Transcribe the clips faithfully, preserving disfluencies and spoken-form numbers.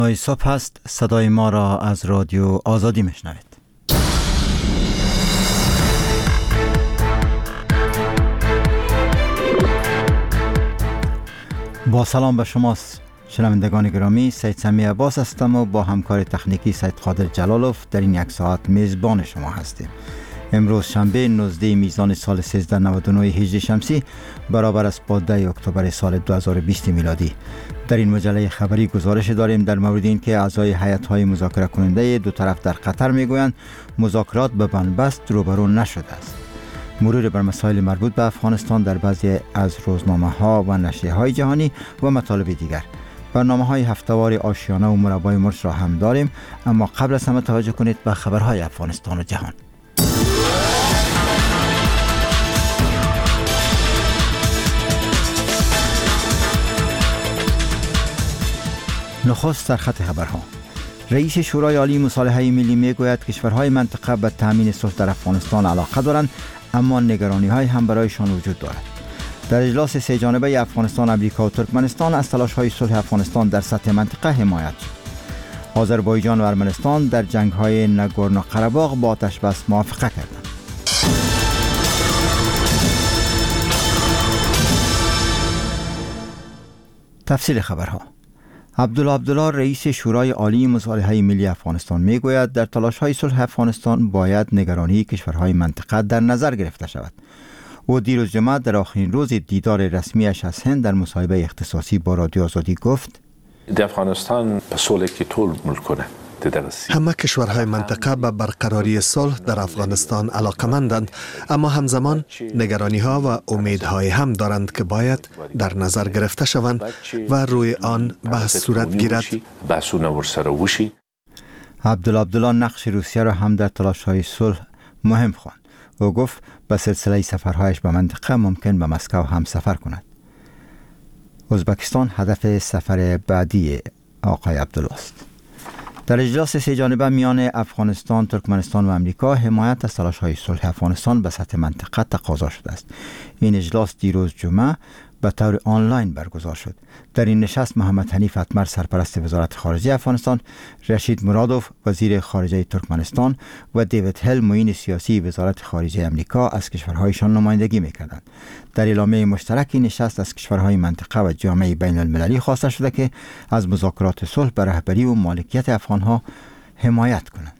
صدای صبح است. صدای ما را از رادیو آزادی میشنوید. با سلام به شما شنوندگان گرامی، سید سمی عباس هستم و با همکار تکنیکی سید قادر جلالوف در این یک ساعت میزبان شما هستیم. امروز شنبه نوزده میزان سال سیزده نود و نه هجری شمسی برابر است با ده اکتبر سال دو هزار و بیست میلادی. در این مجله خبری گزارش داریم در مورد این که اعضای هیئت‌های مذاکره کننده دو طرف در قطر میگویند مذاکرات به بنبست روبرو نشده است. مرور بر مسائل مربوط به افغانستان در بعضی از روزنامه‌ها و نشریه‌های جهانی و مطالب دیگر. برنامه‌های هفته‌وار آشیانه و مربای مرچ را هم داریم، اما قبل از همه توجه کنید به خبرهای افغانستان و جهان. نخست سرخط خبرها. رئیس شورای عالی مصالحه ملی میگوید کشورهای منطقه به تامین صلح در افغانستان علاقه دارند، اما نگرانی‌های هم برایشان وجود دارد. در اجلاس سه جانبه افغانستان، امریکا و ترکمنستان از تلاش‌های صلح افغانستان در سطح منطقه حمایت شد. آذربایجان و ارمنستان در جنگ‌های ناگورنو قره‌باغ با آتش بس موافقه کردند. تفصیل خبرها. عبدالله عبدالله رئیس شورای عالی مصالحه ملی افغانستان میگوید در تلاش‌های صلح افغانستان باید نگرانی کشورهای منطقه در نظر گرفته شود. او دیروز جمعه در آخرین روز دیدار رسمیش از هند در مصاحبه اختصاصی با رادیو آزادی گفت: در افغانستان به صلح که طول ملکنه. همه کشورهای منطقه به برقراری صلح در افغانستان علاقمندند، اما همزمان نگرانی ها و امیدهای هم دارند که باید در نظر گرفته شوند و روی آن بحث صورت گیرد. عبدالله عبدالله نقش روسیه را هم در تلاش‌های صلح مهم خواند. او گفت به سلسله سفرهایش به منطقه ممکن به مسکو هم سفر کند. ازبکستان هدف سفر بعدی آقای عبدالله است. در اجلاس سه جانبه میان افغانستان، ترکمنستان و امریکا حمایت از تلاش‌های صلح افغانستان به سطح منطقه تقاضا شده است. این اجلاس دیروز جمعه به طور آنلاین برگزار شد. در این نشست محمد حنیف اتمر سرپرست وزارت خارجه افغانستان، رشید مرادوف وزیر خارجه ترکمنستان و دیوید هل معین سیاسی وزارت خارجه امریکا از کشورهایشان نمایندگی می‌کردند. در اعلامیه مشترک نشست از کشورهای منطقه و جامعه بین المللی خواسته شده که از مذاکرات صلح به رهبری و مالکیت افغانها حمایت کنند.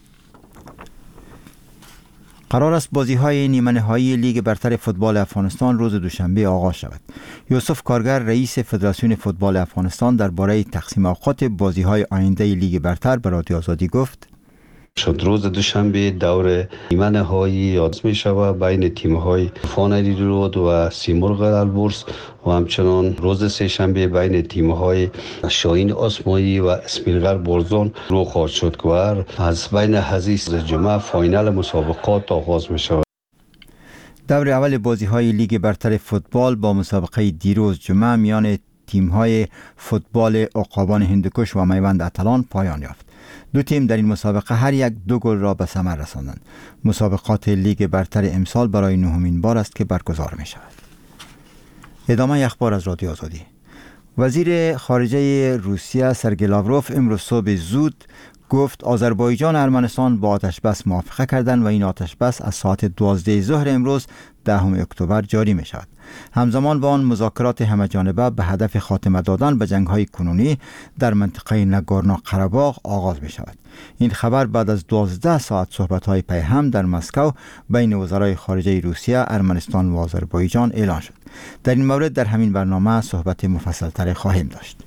قرار است بازی‌های نیمه نهایی لیگ برتر فوتبال افغانستان روز دوشنبه آغاز شود. یوسف کارگر رئیس فدراسیون فوتبال افغانستان درباره تقسیم اوقات بازی‌های آینده لیگ برتر به رادیو آزادی گفت: شد روز دوشنبه دور نیمه نهایی آغاز می شود بین تیم‌های طوفان رود و سیمرغ البرز و همچنان روز سه شنبه بین تیم‌های شاهین آسمایی و اسمیلگر برزون رو خواهد شد که از بین حزیز جمعه فاینال مسابقات آغاز می شود. دور اول بازی‌های لیگ برتر فوتبال با مسابقه دیروز جمعه میان تیم‌های فوتبال عقابان هندوکش و میوند اتلان پایان یافت. دو تیم در این مسابقه هر یک دو گل را به ثمر رساندند. مسابقات لیگ برتر امسال برای نهمین بار است که برگزار می شود. ادامه اخبار از رادیو آزادی. وزیر خارجه روسیه سرگئی لاوروف امروز صبح زود گفت آذربایجان و ارمنستان با آتش بس موافقه کردند و این آتش بس از ساعت دوازده ظهر امروز دهم اکتبر جاری می شود. همزمان با آن مذاکرات همه‌جانبه به هدف خاتمه دادن به جنگ‌های کنونی در منطقه ناگورنو قره‌باغ آغاز می شود. این خبر بعد از دوازده ساعت صحبت‌های پیهم در مسکو بین وزرای خارجه روسیه، ارمنستان و آذربایجان اعلان شد. در این مورد در همین برنامه صحبت مفصل‌تر خواهیم داشت.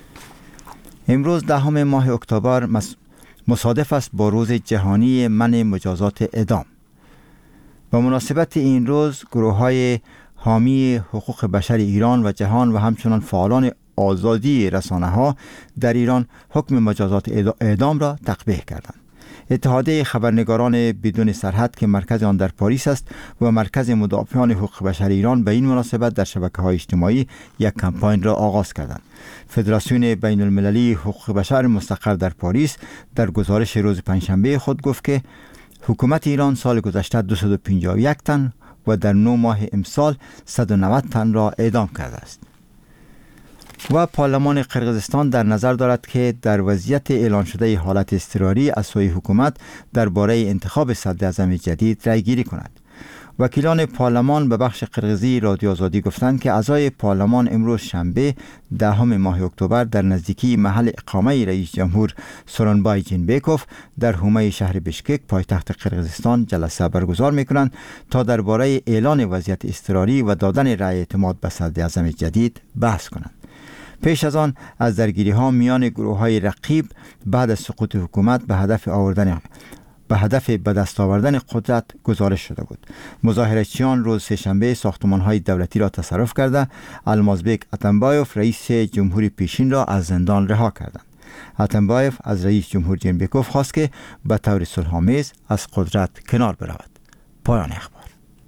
امروز دهم ماه اکتبر مصادف است با روز جهانی منع مجازات اعدام. به مناسبت این روز گروه‌های حامی حقوق بشر ایران و جهان و همچنان فعالان آزادی رسانه‌ها در ایران حکم مجازات اعدام را تقبیح کردند. اتحادیه خبرنگاران بدون سرحد که مرکز آن در پاریس است و مرکز مدافعان حقوق بشر ایران به این مناسبت در شبکه‌های اجتماعی یک کمپاین را آغاز کردند. فدراسیون بین المللی حقوق بشر مستقر در پاریس در گزارش روز پنجشنبه خود گفت که حکومت ایران سال گذشته دویست و پنجاه و یک تن و در نه ماه امسال صد و نود تن را اعدام کرده است. و پارلمان قرقیزستان در نظر دارد که در وضعیت اعلان شده حالت اضطراری از سوی حکومت درباره انتخاب صدراعظم جدید رای گیری کند. وکیلان پارلمان به بخش قرقیزی رادیو آزادی گفتند که اعضای پارلمان امروز شنبه دهم ماه اکتبر در نزدیکی محل اقامه رئیس جمهور سورونبای جینبکوف در حومه شهر بشکک پایتخت قرقیزستان جلسه برگزار می‌کنند تا درباره اعلان وضعیت اضطراری و دادن رأی اعتماد به صدراعظم جدید بحث کنند. پیش از آن از درگیری‌ها میان گروه‌های رقیب بعد از سقوط حکومت به هدف آوردن به هدف به دست آوردن قدرت گزارش شده بود. مظاهره‌چیان روز سه‌شنبه ساختمان‌های دولتی را تصرف کرده المازبک اتمبایوف رئیس جمهوری پیشین را از زندان رها کردند. اتمبایوف از رئیس جمهور جینبکوف خواست که به طور صلح‌آمیز از قدرت کنار برود. پایان اخبار.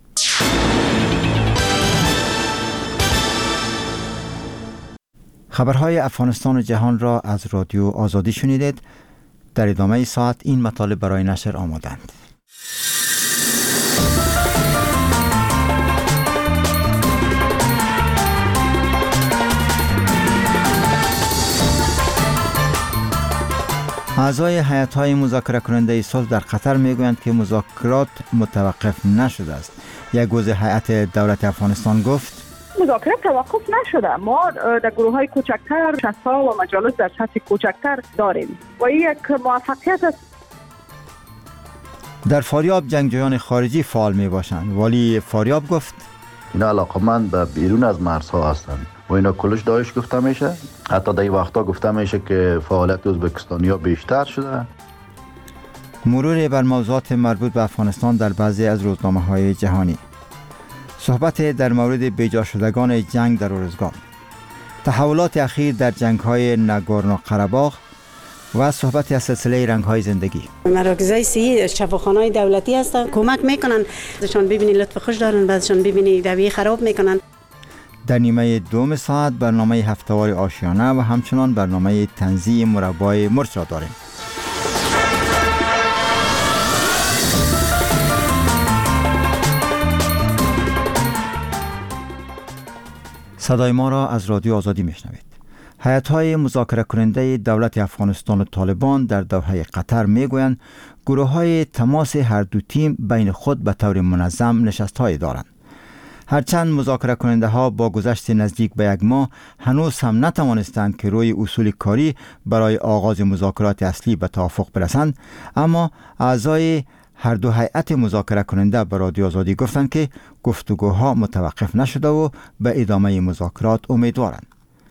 خبرهای افغانستان و جهان را از رادیو آزادی شنیدید. در ادامه ساعت این مطالب برای نشر آمادند. اعضای هیئت‌های مذاکره کننده صلح در قطر میگویند که مذاکرات متوقف نشده است. یک عضو هیئت دولت افغانستان گفت مذاکره توقف نشده. ما در گروه های کوچکتر شصت‌ها و مجالس در سطح کوچکتر داریم و این یک موفقیت است. در فاریاب جنگجویان خارجی فعال می باشند. والی فاریاب گفت اینا علاقمند به بیرون از مرزها هستند و اینا کلش داعش گفته میشه. حتی در این وقتا گفته میشه که فعالیت ازبکستانی‌ها بیشتر شده. مرور بر موضوعات مربوط به افغانستان در بعضی از روزنامه‌های جهانی. صحبت در مورد بیجا شدگان جنگ در ارزگان، تحولات اخیر در جنگ‌های ناگورنو قره‌باغ و صحبت از سلسله رنگ‌های زندگی. مراکزهای صحی شفاخانه‌های دولتی هستن، کمک میکنن، بعضیشون ببینی لطف خوش دارن، بعضیشون ببینی رویه خراب میکنن. در نیمه دوم ساعت برنامه هفته‌وار آشیانه و همچنان برنامه تنزیع مربای مرچ را داریم. صدای ما را از رادیو آزادی میشنوید. هیئت‌های مذاکره کننده دولت افغانستان و طالبان در دوحه قطر میگویند گروه‌های تماس هر دو تیم بین خود به طور منظم نشست‌های دارند. هرچند مذاکره کننده ها با گذشت نزدیک به یک ماه هنوز هم نتوانستند که روی اصول کاری برای آغاز مذاکرات اصلی به توافق برسند، اما اعضای هر دو هیئت مذاکره کننده به رادیو آزادی گفتند که گفتگوها متوقف نشده و به ادامه مذاکرات امیدوارند.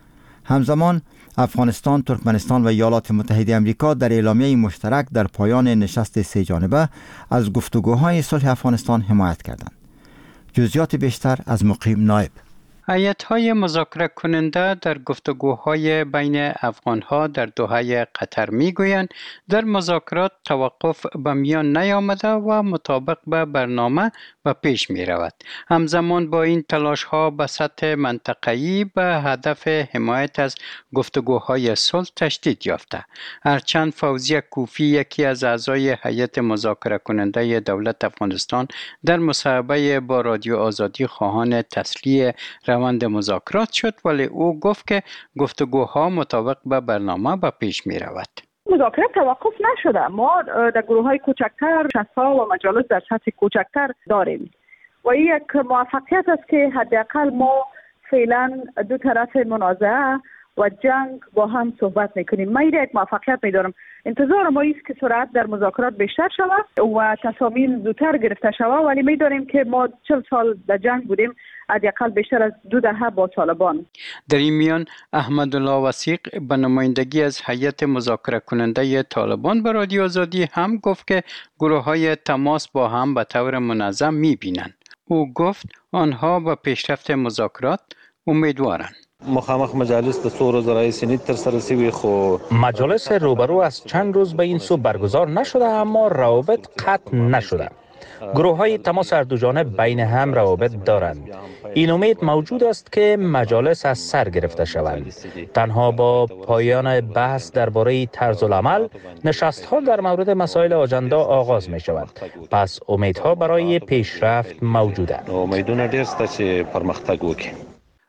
همزمان افغانستان، ترکمنستان و ایالات متحده آمریکا در اعلامیه مشترک در پایان نشست سه جانبه از گفتگوهای صلح افغانستان حمایت کردند. جزئیات بیشتر از مقیم نایب. هیئت‌های مذاکره کننده در گفتگوهای بین افغان‌ها در دوحه قطر می‌گویند در مذاکرات توقف به میان نیامده و مطابق به برنامه به پیش می‌رود. همزمان با این تلاش‌ها به سطح منطقه‌ای به هدف حمایت از گفتگوهای صلح تشدید یافته. هرچند فوزیه کوفی، یکی از اعضای هیئت مذاکره کننده دولت افغانستان، در مصاحبه با رادیو آزادی خواهان تسلیح روند مذاکرات شد، ولی او گفت که گفتگوها مطابق به برنامه به پیش می رود. مذاکرات توقف نشده. ما در گروه های کوچکتر شصت‌ها و مجالس در سطح کوچکتر داریم و این یک موفقیت است که حداقل ما فعلا دو طرف منازعه و جنگ با هم صحبت میکنیم. من یک موفقیت میدارم. انتظار ما است که سرعت در مذاکرات بیشتر شود و تصامیم زودتر گرفته شود، ولی میدانیم که ما چهل سال در جنگ بودیم، حداقل بیشتر از دو دهه با طالبان. در این میان احمدالله وثیق به نمایندگی از هیئت مذاکره کننده طالبان به رادیو آزادی هم گفت که گروه های تماس با هم به طور منظم میبینند. او گفت آنها به پیشرفت مذاکرات امیدوارند. مخامخ مجالس د څو ورځې راهیسې نه ترسره شوي، خو مجالس روبرو از چند روز به این سو برگزار نشده، اما روابط قطع نشده. گروه های تماس هر دو جانب بین هم روابط دارند. این امید موجود است که مجالس از سر گرفته شوند. تنها با پایان بحث درباره طرز العمل، نشست ها در مورد مسائل آجندا آغاز می شود. پس امیدها برای پیشرفت موجوده. امیدونه ډیر شته چې پرمختګ وکړي.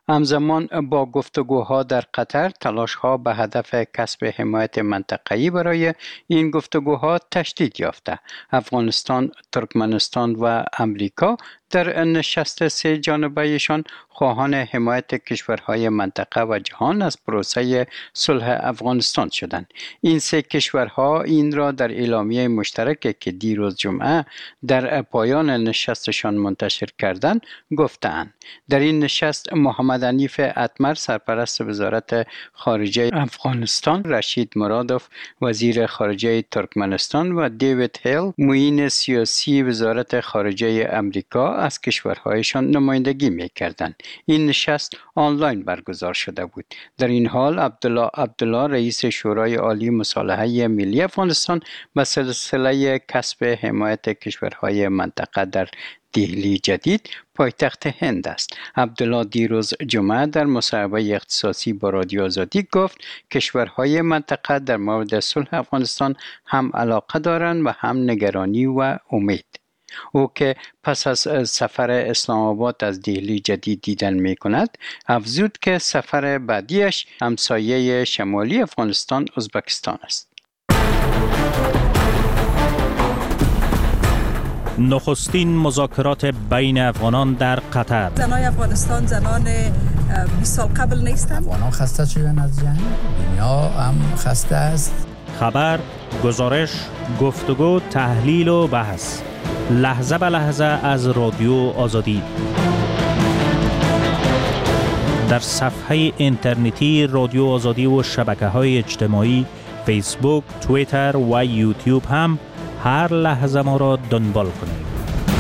همزمان با گفتگوها در قطر، تلاش‌ها به هدف کسب حمایت منطقه‌ای برای این گفتگوها تشدید یافته. افغانستان، ترکمنستان و امریکا در نشست سه جانبه‌ایشان خواهان حمایت کشورهای منطقه و جهان از پروسه صلح افغانستان شدند. این سه کشورها این را در اعلامیه مشترکی که دیروز جمعه در پایان نشستشان منتشر کردند گفتند. در این نشست محمد حنیف اتمر سرپرست وزارت خارجه افغانستان، رشید مرادوف وزیر خارجه ترکمنستان و دیوید هیل معین سیاسی وزارت خارجه امریکا از کشورهایشان نمایندگی می‌کردند. این نشست آنلاین برگزار شده بود. در این حال عبدالله عبدالله رئیس شورای عالی مصالحه ملی افغانستان به سلسله کسب حمایت کشورهای منطقه در دهلی جدید پایتخت هند است. عبدالله دیروز جمعه در مصاحبه اختصاصی با رادیو آزادی گفت کشورهای منطقه در مورد صلح افغانستان هم علاقه دارند و هم نگرانی و امید. او که پس از سفر اسلام آباد از دهلی جدید دیدن می کند، افزود که سفر بعدیش همسایه شمالی افغانستان ازبکستان است. نخستین مذاکرات بین افغانان در قطر. زنای افغانستان زنان بیست سال قبل نیستند. افغانان خسته شدن از جنگ، دنیا هم خسته است. خبر، گزارش، گفتگو، تحلیل و بحث. لحظه به لحظه از رادیو آزادی. در صفحه اینترنتی رادیو آزادی و شبکه‌های اجتماعی فیسبوک، توییتر و یوتیوب هم هر لحظه ما را دنبال کنید.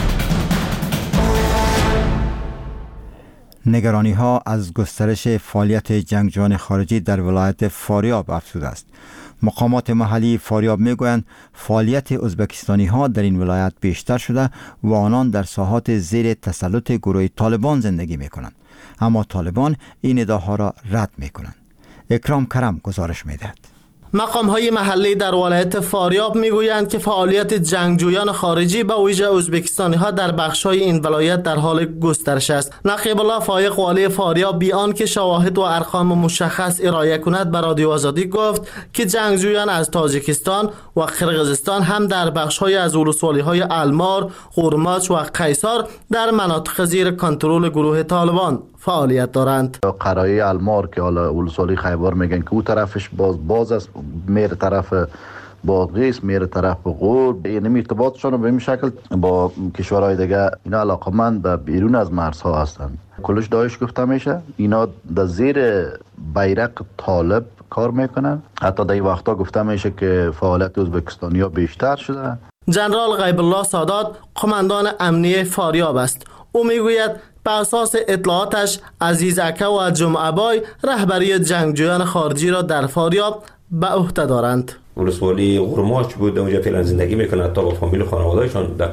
نگرانی ها از گسترش فعالیت جنگجویان خارجی در ولایت فاریاب افزوده است. مقامات محلی فاریاب میگویند فعالیت ازبکستانی ها در این ولایت بیشتر شده و آنان در ساحات زیر تسلط گروه طالبان زندگی می کنند. اما طالبان این ادعاها را رد می کنند. اکرام کرم گزارش می دهد. مقام‌های محلی در ولایت فاریاب میگویند که فعالیت جنگجویان خارجی به ویژه ازبکستانی‌ها در بخش‌های این ولایت در حال گسترش است. نقیب الله فایق والی فاریاب بی آنکه شواهد و ارقام مشخص ارائه کند به رادیو آزادی گفت که جنگجویان از تاجیکستان و قرقیزستان هم در بخش‌های از ولسوالی‌های المار، قورماچ و قیصر در مناطق زیر کنترل گروه طالبان فعالیت دارند. قرایه المار که حالا ولسوالی خیبر میگن که اون طرفش باز باز است، میره طرف بادغیس، میره طرف غور. این ارتباطشون به این شکل با کشورهای دیگه اینا علاقمند به بیرون از مرزها هستند. کلش داعش گفته میشه. اینا در زیر بیرق طالب کار میکنن. حتی در این وقتا گفته میشه که فعالیت ازبکستانیا بیشتر شده. جنرال غیب الله سادات قماندان امنیه فاریاب است. او میگوید به اساس اطلاعاتش عزیز اکه و جمعه بای رهبری جنگجویان خارجی را در فاریاب به عهده دارند. ولسوالی قورماچ بود، اونجا فعلا زندگی میکنه، تا با فامیل خانواده‌شان در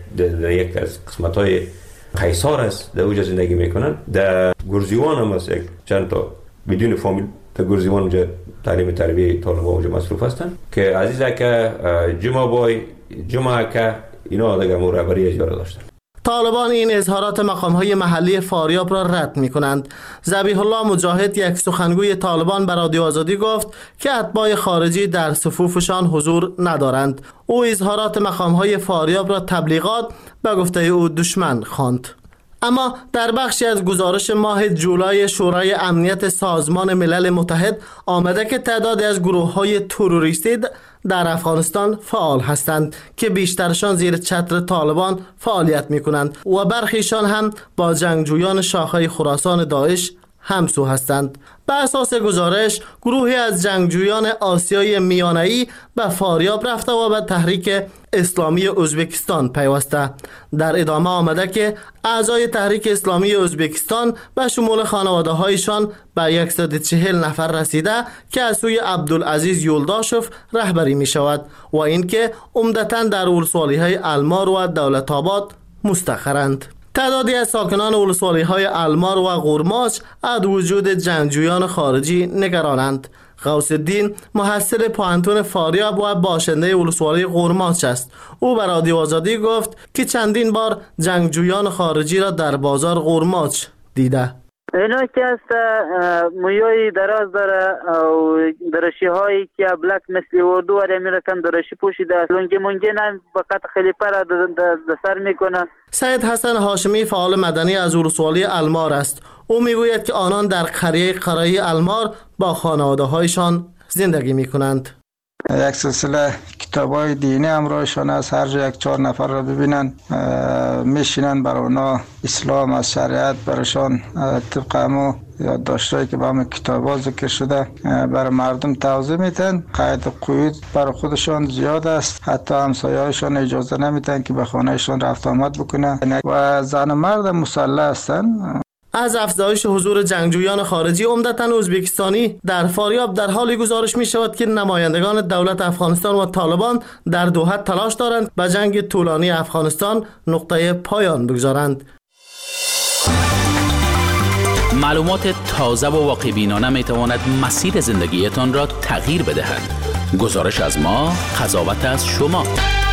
یک از قسمت‌های قیصر است، در اونجا زندگی میکنن. در گرزیوان هم است، یک چند تا بدون فامیل در گرزیوان اونجا تعلیم تربیه طالبان اونجا مصروف هستند که عزیز اکه، جمعه بای، جمعه اکه اینا دیگه رهبری اجاره داشتن. طالبان این اظهارات مقام‌های محلی فاریاب را رد می‌کنند. ذبیح الله مجاهد، یک سخنگوی طالبان، به رادیو آزادی گفت که اتباع خارجی در صفوفشان حضور ندارند. او اظهارات مقام‌های فاریاب را تبلیغات به گفته او دشمن خواند. اما در بخشی از گزارش ماه جولای شورای امنیت سازمان ملل متحد آمده که تعدادی از گروه‌های تروریستی در افغانستان فعال هستند که بیشترشان زیر چتر طالبان فعالیت می‌کنند و برخیشان هم با جنگجویان شاخه خراسان داعش همسو هستند. به اساس گزارش گروهی از جنگجویان آسیای میانه‌ای به فاریاب رفته و به تحریک اسلامی ازبکستان پیوسته. در ادامه آمده که اعضای تحریک اسلامی ازبکستان به شمول خانواده‌هایشان به صد و چهل نفر رسیده که از سوی عبدالعزیز یولداشف رهبری می شود و اینکه عمدتاً در ولسوالی‌های المار و دولت آباد مستقرند. تعدادی از ساکنان ولسوالی‌های المار و قورماچ از وجود جنگجویان خارجی نگرانند. غوث الدین محصل پوهنتون فاریاب و باشنده ولسوالی قورماچ است. او به رادیو آزادی گفت که چندین بار جنگجویان خارجی را در بازار قورماچ دیده. اینا که است مویای دراز داره و درشی هایی که ابلک مثل اردو و امیرکان درشی پوشیده است. لنگی منگی نم فقط خیلی پر در سر میکنه. سید حسن هاشمی فعال مدنی از ولسوالی المار است. او میگوید که آنان در قریه قرایی المار با خانواده هایشان زندگی میکنند. یک سلسله کتابای دینی همراهشان است. هر جا یک چهار نفر را ببینن میشینن بر اونا اسلام از شریعت برشان طبق همو یادداشتایی که با همه کتابا ذکر شده بر مردم توضیح میدن. قید و قیود بر خودشان زیاد است. حتی همسایه‌هایشان اجازه نمیدن که به خانهشان رفت آمد بکنن و زن و مرد مسلح هستن. از افزایش حضور جنگجویان خارجی عمدتاً ازبکستانی در فاریاب در حالی گزارش می شود که نمایندگان دولت افغانستان و طالبان در دوحه تلاش دارند به جنگ طولانی افغانستان نقطه پایان بگذارند. معلومات تازه و واقع‌بینانه می تواند مسیر زندگیتان را تغییر بدهد. گزارش از ما، قضاوت از شما.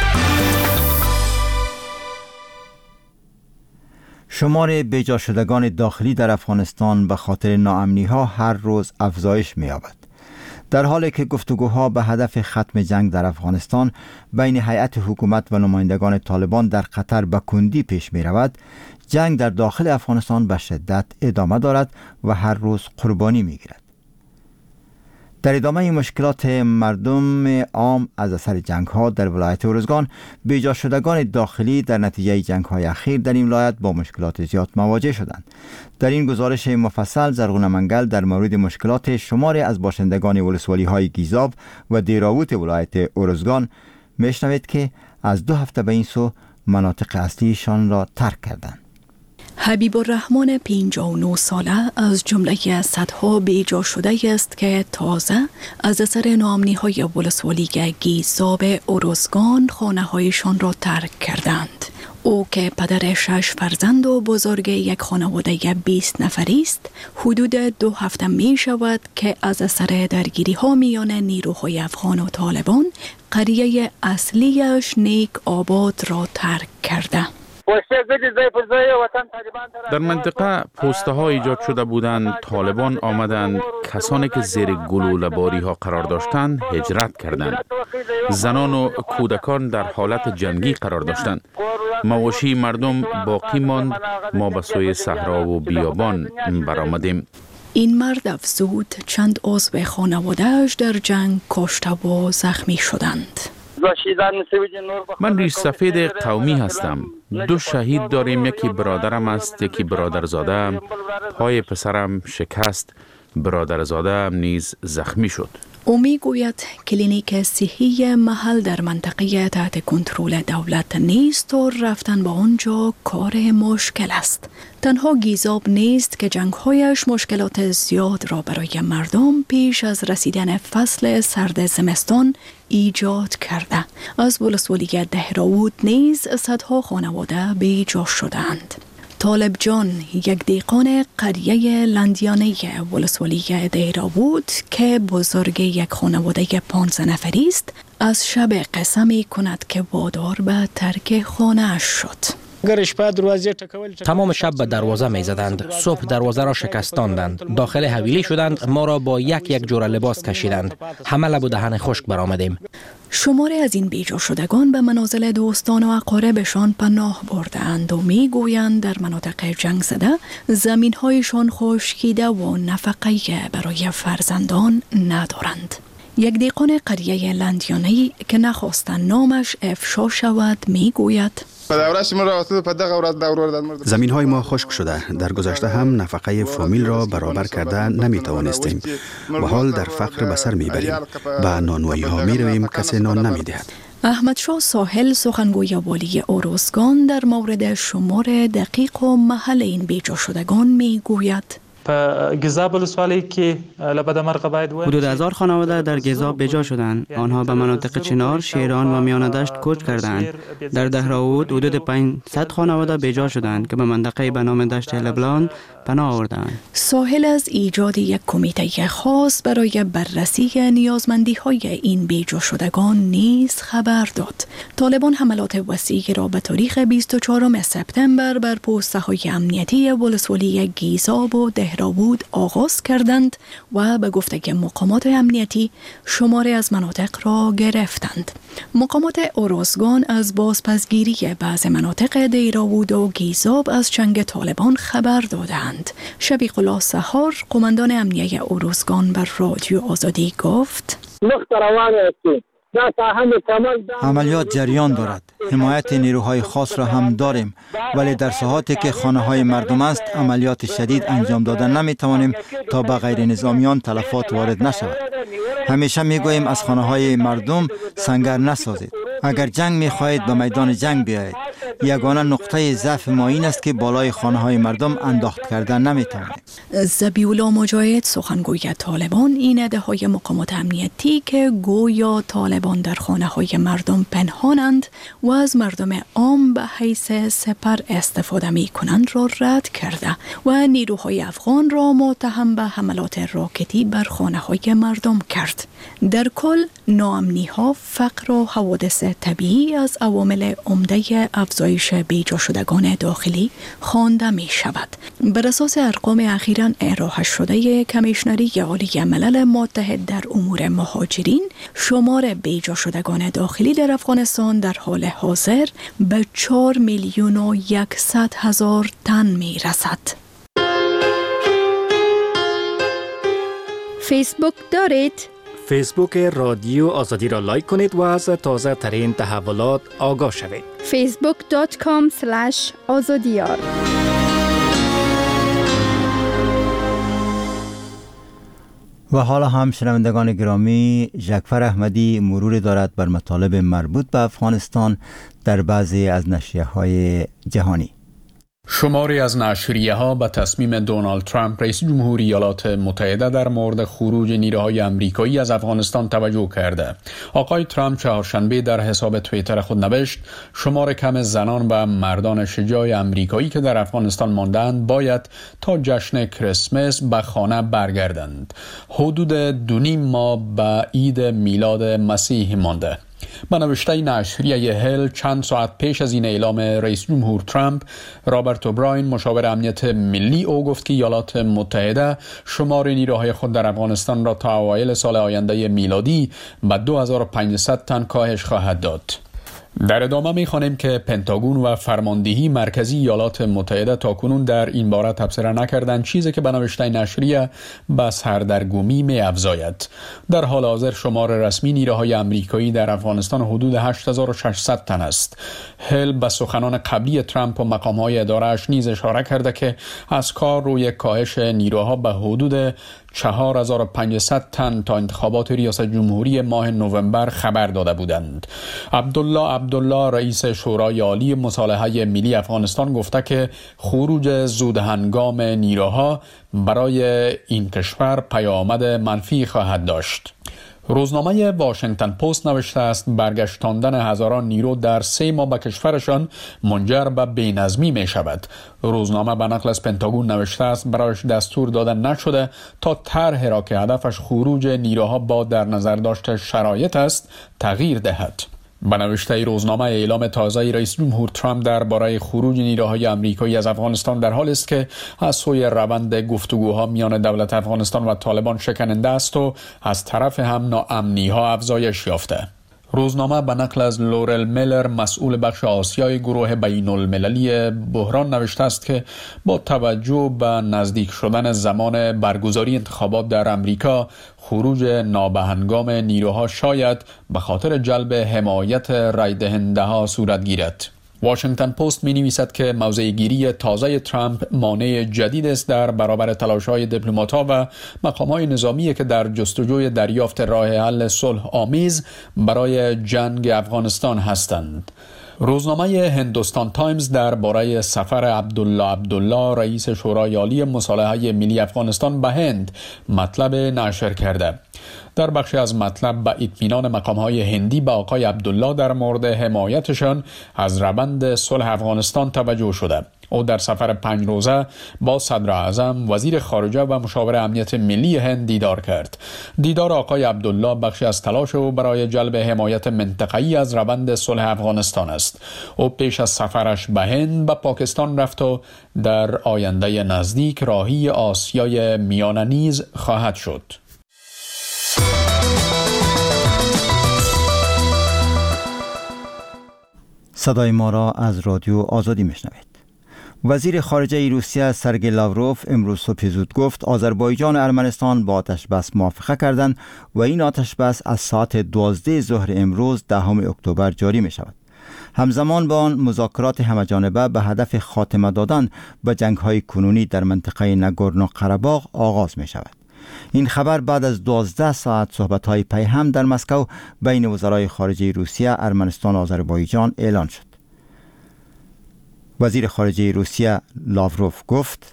شمار بیجا شدگان داخلی در افغانستان به خاطر ناامنی ها هر روز افزایش می یابد. در حالی که گفتگوها به هدف ختم جنگ در افغانستان بین هیئت حکومت و نمایندگان طالبان در قطر به کندی پیش می رود، جنگ در داخل افغانستان به شدت ادامه دارد و هر روز قربانی می گیرد. در ادامه مشکلات مردم عام از اثر جنگ ها در ولایت ارزگان، بیجا شدگان داخلی در نتیجه جنگ های اخیر در این ولایت با مشکلات زیاد مواجه شدند. در این گزارش مفصل زرغون منگل در مورد مشکلات شماری از باشندگان ولسوالی های گیزاب و دیراوت ولایت ارزگان میشنوید که از دو هفته به این سو مناطق اصلیشان را ترک کردند. حبیب الرحمن پنجاه و نه ساله از جمله صدها بیجا شده است که تازه از اثر ناامنی های ولسوالی گیزاب ارزگان خانه هایشان را ترک کردند. او که پدر شش فرزند و بزرگ یک خانواده بیست نفری است، حدود دو هفته می شود که از اثر درگیری ها میان نیروهای افغان و طالبان قریه اصلیش نیک آباد را ترک کرده. در منطقه پوسته ها ایجاد شده بودند. طالبان آمدند، کسانی که زیر گلوله باری ها قرار داشتند هجرت کردند. زنان و کودکان در حالت جنگی قرار داشتند. مواشی مردم باقی ماند. ما به سوی صحرا و بیابان برآمدیم. این مرد افزود چند عضو خانواده‌اش در جنگ کشته و زخمی شدند. من ریش سفید قومی هستم. دو شهید داریم. یکی برادرم است، یکی برادرزاده. پای پسرم شکست، برادرزاده هم نیز زخمی شد. او می گوید کلینیک صحی محل در منطقه تحت کنترل دولت نیست و رفتن با آنجا کار مشکل است. تنها گیزاب نیست که جنگهایش مشکلات زیاد را برای مردم پیش از رسیدن فصل سرد زمستان ایجاد کرده. از ولسوالی دهراوت نیز صدها خانواده بیجا شدند. طالب جان، یک دیقان قریه لندیانه ولسوالی دهراوت که بزرگ یک خانواده پانزده نفری است، از شب قسم می کند که وادار به ترک خانه شد. تمام شب به دروازه می زدند. صبح دروازه را شکستاندند. داخل حویلی شدند. ما را با یک یک جور لباس کشیدند. همه لب و دهن خشک برآمدیم. شماری از این بیجا شدگان به منازل دوستان و اقاربشان پناه بردند و می گویند در مناطق جنگ زده زمین هایشان خشکیده و نفقه برای فرزندان ندارند. یک دیقان قریه لندیانه‌ای که نخواستند نامش افشا شود می گوید زمین های ما خشک شده. در گذشته هم نفقه فامیل را برابر کرده نمی توانستیم و حال در فقر به سر می بریم. به نانوایی ها می رویم، کسی نان نمی دهد. احمد شاه ساحل سخنگوی والی ارزگان در مورد شمار دقیق و محل این بیجا شدگان می گوید په گزاب ولسوالی کې لبد مرغ باید و حدود هزار خانواده در گزاب بجا شدند. آنها به مناطق چنار، شیران و میانه دشت کوچ کردند. در دهراود حدود پانصد خانواده بجا شدند که به منطقه به نام دشت لبلان پناه آوردند. ساحل از ایجاد یک کمیته خاص برای بررسی نیازمندی های این بیجا شدگان نیز خبر داد. طالبان حملات وسیعی را به تاریخ بیست و چهارم سپتامبر بر پوسته های امنیتی ولسوالی گیزاب و دهراود آغاز کردند و به گفته مقامات امنیتی شماری از مناطق را گرفتند. مقامات اوروزگان از بازپسگیری بعض مناطق دهراود و گیزاب از جنگ طالبان خبر دادند. شبیق الله سحار، قماندان امنیه اوروزگان، بر رادیو آزادی گفت: عملیات جریان دارد. حمایت نیروهای خاص را هم داریم، ولی در ساحاتی که خانه های مردم است عملیات شدید انجام دادن نمی توانیم تا به غیر نظامیان تلفات وارد نشود. همیشه می گوییم از خانه های مردم سنگر نسازید. اگر جنگ می خواهید به میدان جنگ بیایید. یگانه نقطه ضعف ما این است که بالای خانه های مردم انداخت کردن نمی توانیم. ذبیح الله مجاهد، سخنگوی طالبان، این ادعای مقامات امنیتی که گویا طالبان در خانه های مردم پنهانند و از مردم عام به حیث سپر استفاده می کنند را رد کرده و نیروهای افغان را متهم به حملات راکتی بر خانه های مردم کرد. در کل ناامنی ها، فقر و حوادث طبیعی از عوامل عمده افزایش بیجا شدگان داخلی خوانده می شود. بر اساس ارقام اخیراً ارائه شده کمیشنری عالی ملل متحد در امور مهاجرین، شمار بیجا شدگان داخلی در افغانستان در حال حاضر به چهار میلیون و یکصد هزار تن می رسد. فیسبوک دارید؟ فیسبوک رادیو آزادی را لایک کنید و از تازه ترین تحولات آگاه شوید. فیسبوک دات کام اسلش آزادیار. و حالا هم شنوندگان گرامی، جعفر احمدی مرور دارد بر مطالب مربوط به افغانستان در بعضی از نشریه‌های جهانی. شماری از نشریه ها به تصمیم دونالد ترامپ رئیس جمهوری ایالات متحده در مورد خروج نیروهای آمریکایی از افغانستان توجه کرده. آقای ترامپ چهارشنبه در حساب توییتر خود نوشت: شمار کم زنان و مردان شجاع آمریکایی که در افغانستان ماندند باید تا جشن کریسمس به خانه برگردند. حدود دو نیم ماه به عید میلاد مسیح مانده. به نوشته نشریه هل چند ساعت پیش از این اعلام رئیس جمهور ترامپ، رابرت اوبراین مشاور امنیت ملی او گفت که ایالات متحده شمار نیروهای خود در افغانستان را تا اوایل سال آینده میلادی به دو هزار و پانصد تن کاهش خواهد داد. در ادامه می‌خوانیم که پنتاگون و فرماندهی مرکزی ایالات متحده تاکنون در این باره تبصره نکردند، چیزی که به نوشته نشریه به سردرگمی می‌افزاید. در حال حاضر شمار رسمی نیروهای آمریکایی در افغانستان حدود هشت هزار و ششصد تن است. هل به سخنان قبلی ترامپ و مقام‌های اداره‌اش نیز اشاره کرده که از کار روی کاهش نیروها به حدود چهار هزار و پانصد تن تا انتخابات ریاست جمهوری ماه نوامبر خبر داده بودند. عبدالله عبدالله رئیس شورای عالی مصالحه ملی افغانستان گفته که خروج زودهنگام نیروها برای این کشور پیامد منفی خواهد داشت. روزنامه واشنگتن پست نوشته است برگشتاندن هزاران نیرو در سه ماه به کشورشان منجر به بی‌نظمی می شود. روزنامه به نقل از پنتاگون نوشته است برایش دستور داده نشده تا طرحی را که هدفش خروج نیروها با در نظر داشته شرایط است تغییر دهد. به نوشته روزنامه، اعلام تازه رئیس جمهور ترامپ درباره خروج نیروهای آمریکایی از افغانستان در حالی است که از سوی روند گفتگوها میان دولت افغانستان و طالبان شکننده است و از طرف هم ناامنی‌ها افزایش یافته. روزنامه به نقل از لورل میلر مسئول بخش آسیای گروه بین المللی بحران نوشته است که با توجه به نزدیک شدن زمان برگزاری انتخابات در امریکا، خروج نابهنگام نیروها شاید به خاطر جلب حمایت رای دهنده ها صورت گیرد. واشنگتن پست می نویسد که موضع گیری تازه ترامپ مانع جدید است در برابر تلاش‌های دیپلمات‌ها و مقام‌های نظامی که در جستجوی دریافت راه حل صلح آمیز برای جنگ افغانستان هستند. روزنامه هندوستان تایمز درباره سفر عبدالله عبدالله رئیس شورای عالی مصالحه ملی افغانستان به هند مطلب نشر کرده. در بخشی از مطلب به اطمینان مقام‌های هندی به آقای عبدالله در مورد حمایتشان از روند صلح افغانستان توجه شده. او در سفر پنج روزه با صدر اعظم، وزیر خارجه و مشاور امنیت ملی هند دیدار کرد. دیدار آقای عبدالله بخشی از تلاش او برای جلب حمایت منطقه‌ای از روند صلح افغانستان است. او پیش از سفرش به هند به پاکستان رفت و در آینده نزدیک راهی آسیای میانه نیز خواهد شد. صدای ما را از رادیو آزادی میشنوید. وزیر خارجه روسیه سرگئی لاوروف امروز صبح زود گفت آذربایجان و ارمنستان با آتش بس موافقه کردند و این آتش بس از ساعت دوازده ظهر امروز دهم اکتبر جاری می شود. همزمان با آن مذاکرات همه‌جانبه به هدف خاتمه دادن به جنگ‌های کنونی در منطقه ناگورنو قره‌باغ آغاز می شود. این خبر بعد از دوازده ساعت صحبت‌های پیهم در مسکو بین وزرای خارجه روسیه، ارمنستان و آذربایجان اعلان شد. وزیر خارجه روسیه لاوروف گفت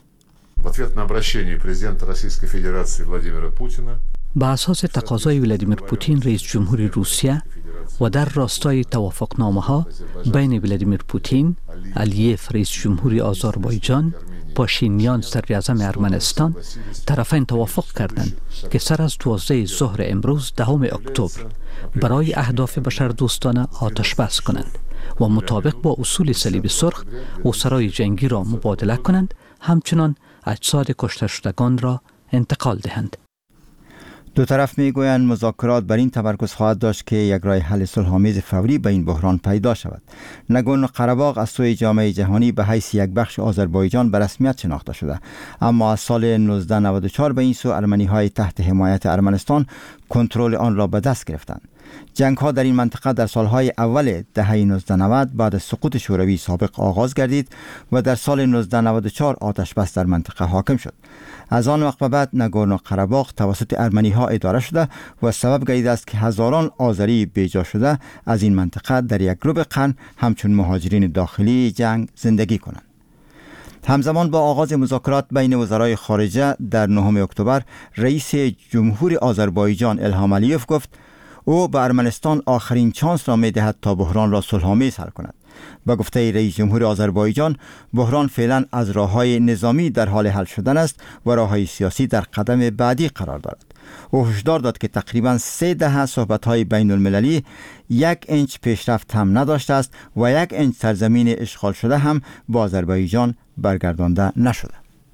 به اساس تقاضای ولادیمیر پوتین رئیس جمهوری روسیه و در راستای توافقنامه‌ها بین ولادیمیر پوتین، الیف رئیس جمهوری آذربایجان، پاشینیان صدر اعظم ارمنستان، طرفین توافق کردند که سر از دوازده ظهر امروز دهم اکتبر برای اهداف بشردوستانه آتش بس کنند و مطابق با اصول صلیب سرخ اسرای جنگی را مبادله کنند، همچنان اجساد کشته شدگان را انتقال دهند. دو طرف میگویند مذاکرات بر این تمرکز خواهد داشت که یک راه حل صلح‌آمیز فوری به این بحران پیدا شود. ناگورنو قره‌باغ از سوی جامعه جهانی به حیث یک بخش آذربایجان به رسمیت شناخته شده، اما از سال نوزده نود و چهار به این سو ارمنی‌های تحت حمایت ارمنستان کنترل آن را به دست گرفتند. جنگ‌ها در این منطقه در سالهای اول دهه نوزده نود بعد از سقوط شوروی سابق آغاز گردید و در سال نوزده نود و چهار آتش بس در منطقه حاکم شد. از آن وقت به بعد ناگورنو قره‌باغ توسط ارمنی‌ها اداره شده و سبب گردیده است که هزاران آذری بیجا شده از این منطقه در یک ربع قرن همچون مهاجرین داخلی جنگ زندگی کنند. همزمان با آغاز مذاکرات بین وزرای خارجه در نهم اکتبر، رئیس جمهوری آذربایجان الهام علیوف گفت او به ارمنستان آخرین چانس را می‌دهد تا بحران را صلح‌آمیز حل کند. با گفته رئیس جمهور آذربایجان، بحران فعلا از راه‌های نظامی در حال حل شدن است و راه‌های سیاسی در قدم بعدی قرار دارد. او هشدار داد که تقریباً سه دهه صحبت‌های بین المللی یک انچ پیشرفت هم نداشته است و یک انچ سرزمین اشغال شده هم با آذربایجان برگردانده نشده.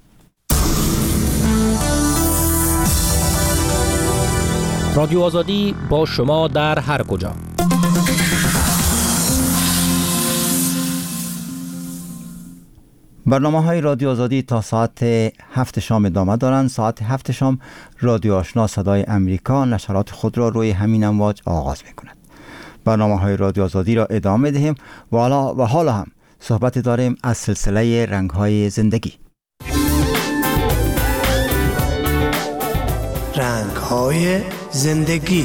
رادیو آزادی با شما در هر کجا. برنامه های رادیو آزادی تا ساعت هفت شام ادامه دارند. ساعت هفت شام رادیو آشنا صدای امریکا نشرات خود را روی همین امواج آغاز می کند. برنامه های رادیو آزادی را ادامه دهیم و حالا و حالا هم صحبت داریم از سلسله رنگ های زندگی. رنگ های زندگی.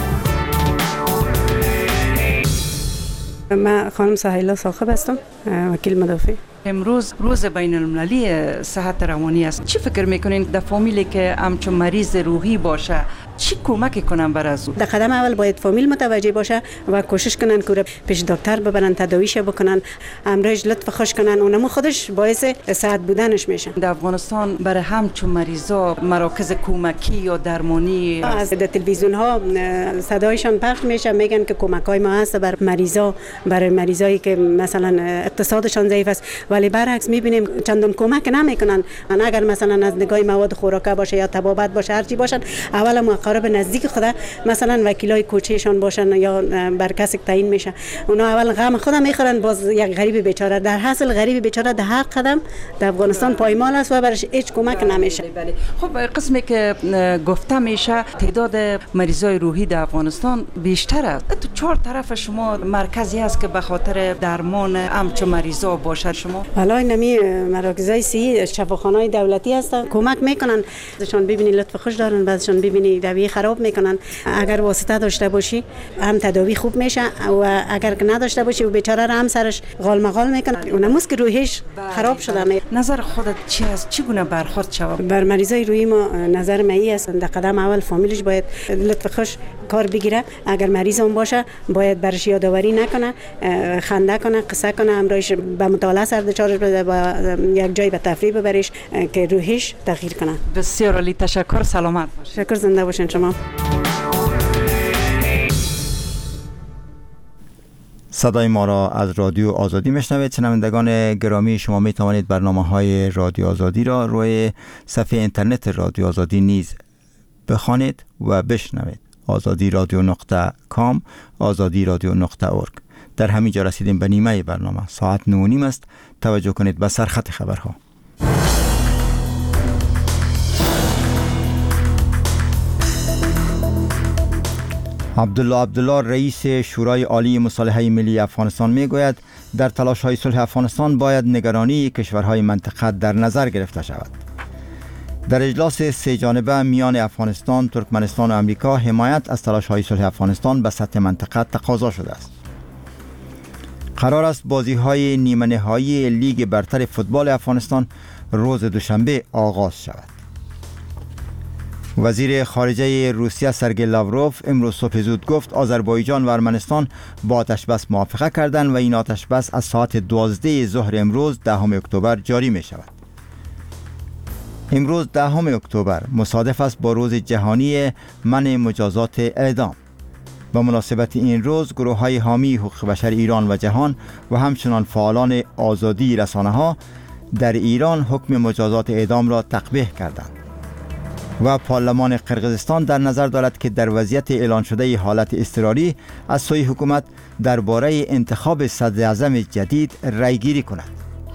من خانم سهیلا ثاقب هستم، وکیل مدافع. امروز روز بین المللی صحت روانی است. چی فکر میکنین در فامیلی که همچون مریض روحی باشه چی کمک کنن بر از او؟ در قدم اول باید فامیل متوجه باشه و کوشش کنن که پیش دکتر ببرن، تداویش بکنن، امراض لطف خوش کنن، اونم خودش باعث صحت بودنش میشه. در افغانستان برای همچون مریضا مراکز کمکی یا درمانی از تلویزیون ها صدایشان پخش میشه، میگن که کمک های ما هست بر مریضا، برای مریضایی که مثلا اقتصادشان ضعیف است، ولی برعکس میبینیم چندان کمک نمیکنن. اگر مثلا از نگاه مواد خوراکه باشه یا طبابت باشه هر چی باشن، اول مقرب نزدیک خدا مثلا وکیلای کوچهشان باشن یا بر کسی تعیین میشه، اونا اول غم خودم میخورن، باز یک غریب بیچاره در حاصل غریب بیچاره در هر قدم در افغانستان پایمال است و برش هیچ کمک نمیشه. خب قسمی که گفته میشه تعداد مریضای روحی در افغانستان بیشتر است. تو چهار طرف شما مرکزی است که به خاطر درمان همچون مریضا باشه. شما حالا نمی مراکزای صحی شفاخانه‌های دولتی هستن، کمک میکنن. ازشان ببینی لطف خوش دارن، بعضشان ببینی دوائی خراب میکنن. اگر واسطه داشته باشی هم تداوی خوب میشه و اگر که نداشته باشی و بیچاره را هم سرش غال مغال میکنن. اونموس که روحش خراب شده. نظر خودت چی است؟ چگونه برخورد شود؟ بر مریضای روحی ما نظر مایی است. در قدم اول فامیلش باید لطف خوش کار بگیره. اگر مریض هم باشه باید برش یادآوری نکنه، خنده کنه، قصه کنه، همراهش به مطالعه سردچارش بده، با یک جای به تفریح ببرش که روحش تغییر کنه. بسیار عالی، تشکر. سلامت باشید. شکر، زنده باشین شما. صدای ما را از رادیو آزادی میشنوید. شنوندگان گرامی، شما می توانید برنامه‌های رادیو آزادی را روی صفحه اینترنت رادیو آزادی نیز بخوانید و بشنوید. آزادی رادیو نقطه کام، آزادی رادیو نقطه اورگ. در همین جا رسیدیم به نیمه برنامه. ساعت نه و نیم است. توجه کنید به سرخط خبرها. عبدالله عبدالله رئیس شورای عالی مصالحه ملی افغانستان میگوید در تلاش‌های صلح افغانستان باید نگرانی کشورهای منطقه در نظر گرفته شود. در اجلاس سه جانبه میان افغانستان، ترکمنستان و امریکا حمایت از تلاش‌های صلح افغانستان به سطح منطقه تقاضا شده است. قرار است بازی‌های نیمه نهایی لیگ برتر فوتبال افغانستان روز دوشنبه آغاز شود. وزیر خارجه روسیه سرگئی لاوروف امروز صبح زود گفت آذربایجان و ارمنستان با آتشبس موافقه کردند و این آتشبس از ساعت دوازده ظهر امروز دهم اکتبر جاری می شود. امروز دهم اکتبر مصادف است با روز جهانی منع مجازات اعدام. به مناسبت این روز گروه‌های حامی حقوق بشر ایران و جهان و همچنان فعالان آزادی رسانه‌ها در ایران حکم مجازات اعدام را تقبیح کردند. و پارلمان قرقیزستان در نظر دارد که در وضعیت اعلان شده حالت اضطراری از سوی حکومت درباره انتخاب صدر اعظم جدید رأی گیری کند.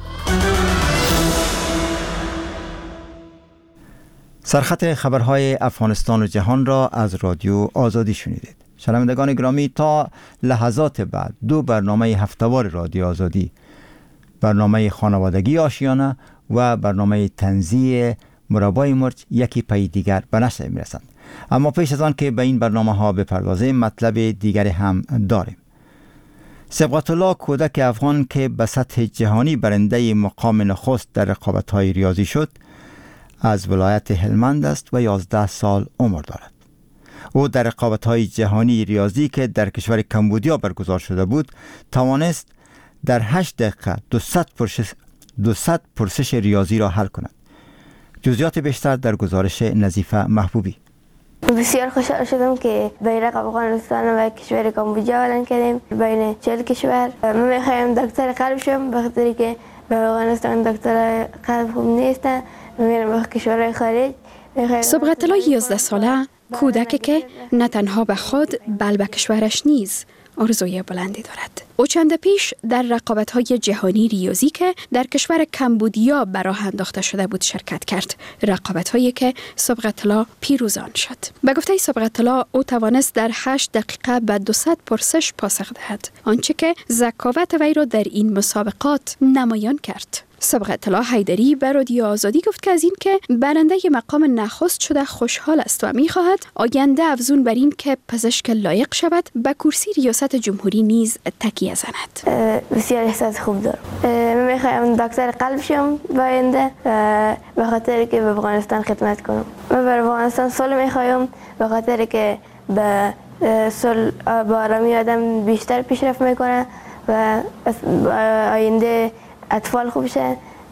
سرخط خبرهای افغانستان و جهان را از رادیو آزادی شنیدید. شنوندگان گرامی، تا لحظات بعد دو برنامه هفته‌وار رادیو آزادی، برنامه خانوادگی آشیانه و برنامه طنزی مربای مرچ یکی پی دیگر به نشر میرسند. اما پیش از آن که به این برنامه ها بپردازیم، مطلب دیگری هم داریم. سبقت الله کودک افغان که به سطح جهانی برنده مقام نخست در رقابت های ریاضی شد، از ولایت هلمند است و یازده سال عمر دارد. او در رقابت های جهانی ریاضی که در کشور کمبودیا برگزار شده بود توانست در هشت دقیقه دویست پرسش, دویست پرسش ریاضی را حل کند. جزئیات بیشتر در گزارش نظیفه محبوبی. بسیار خوشحال شدم که بیرق افغانستان و کشور کامبوجا اعلان کردیم بین چهل کشور. من میخوایم دکتر قلب شم، به خاطر که در افغانستان دکتر قلب خوب نیستن. میرم به کشورهای خارج. سبقت الله یازده ساله کودکی که نه تنها به خود بل به کشورش نیز آرزوی بلندی دارد. او چند پیش در رقابت‌های جهانی ریاضی که در کشور کمبودیا براه انداخته شده بود شرکت کرد. رقابت‌هایی که سبقت الله پیروزان شد. به گفته سبقت الله او توانست در هشت دقیقه به دویست پرسش پاسخ دهد، آنچه که ذکاوت وی را در این مسابقات نمایان کرد. سبقت الله حیدری به رادیو آزادی گفت که از این که برنده مقام نخست شده خوشحال است و می‌خواهد آینده افزون بر این که پزشک لایق شود به کرسی ریاست جمهوری نیز تکیه زند. بسیار احساس خوب دارم. من می‌خواهم دکتر قلب شم آینده به خاطر که به افغانستان خدمت کنم. من به افغانستان صلح می‌خواهم به خاطر که به صلح با آرامی آدم بیشتر پیشرفت می‌کنه و آینده اطفال خوب شن.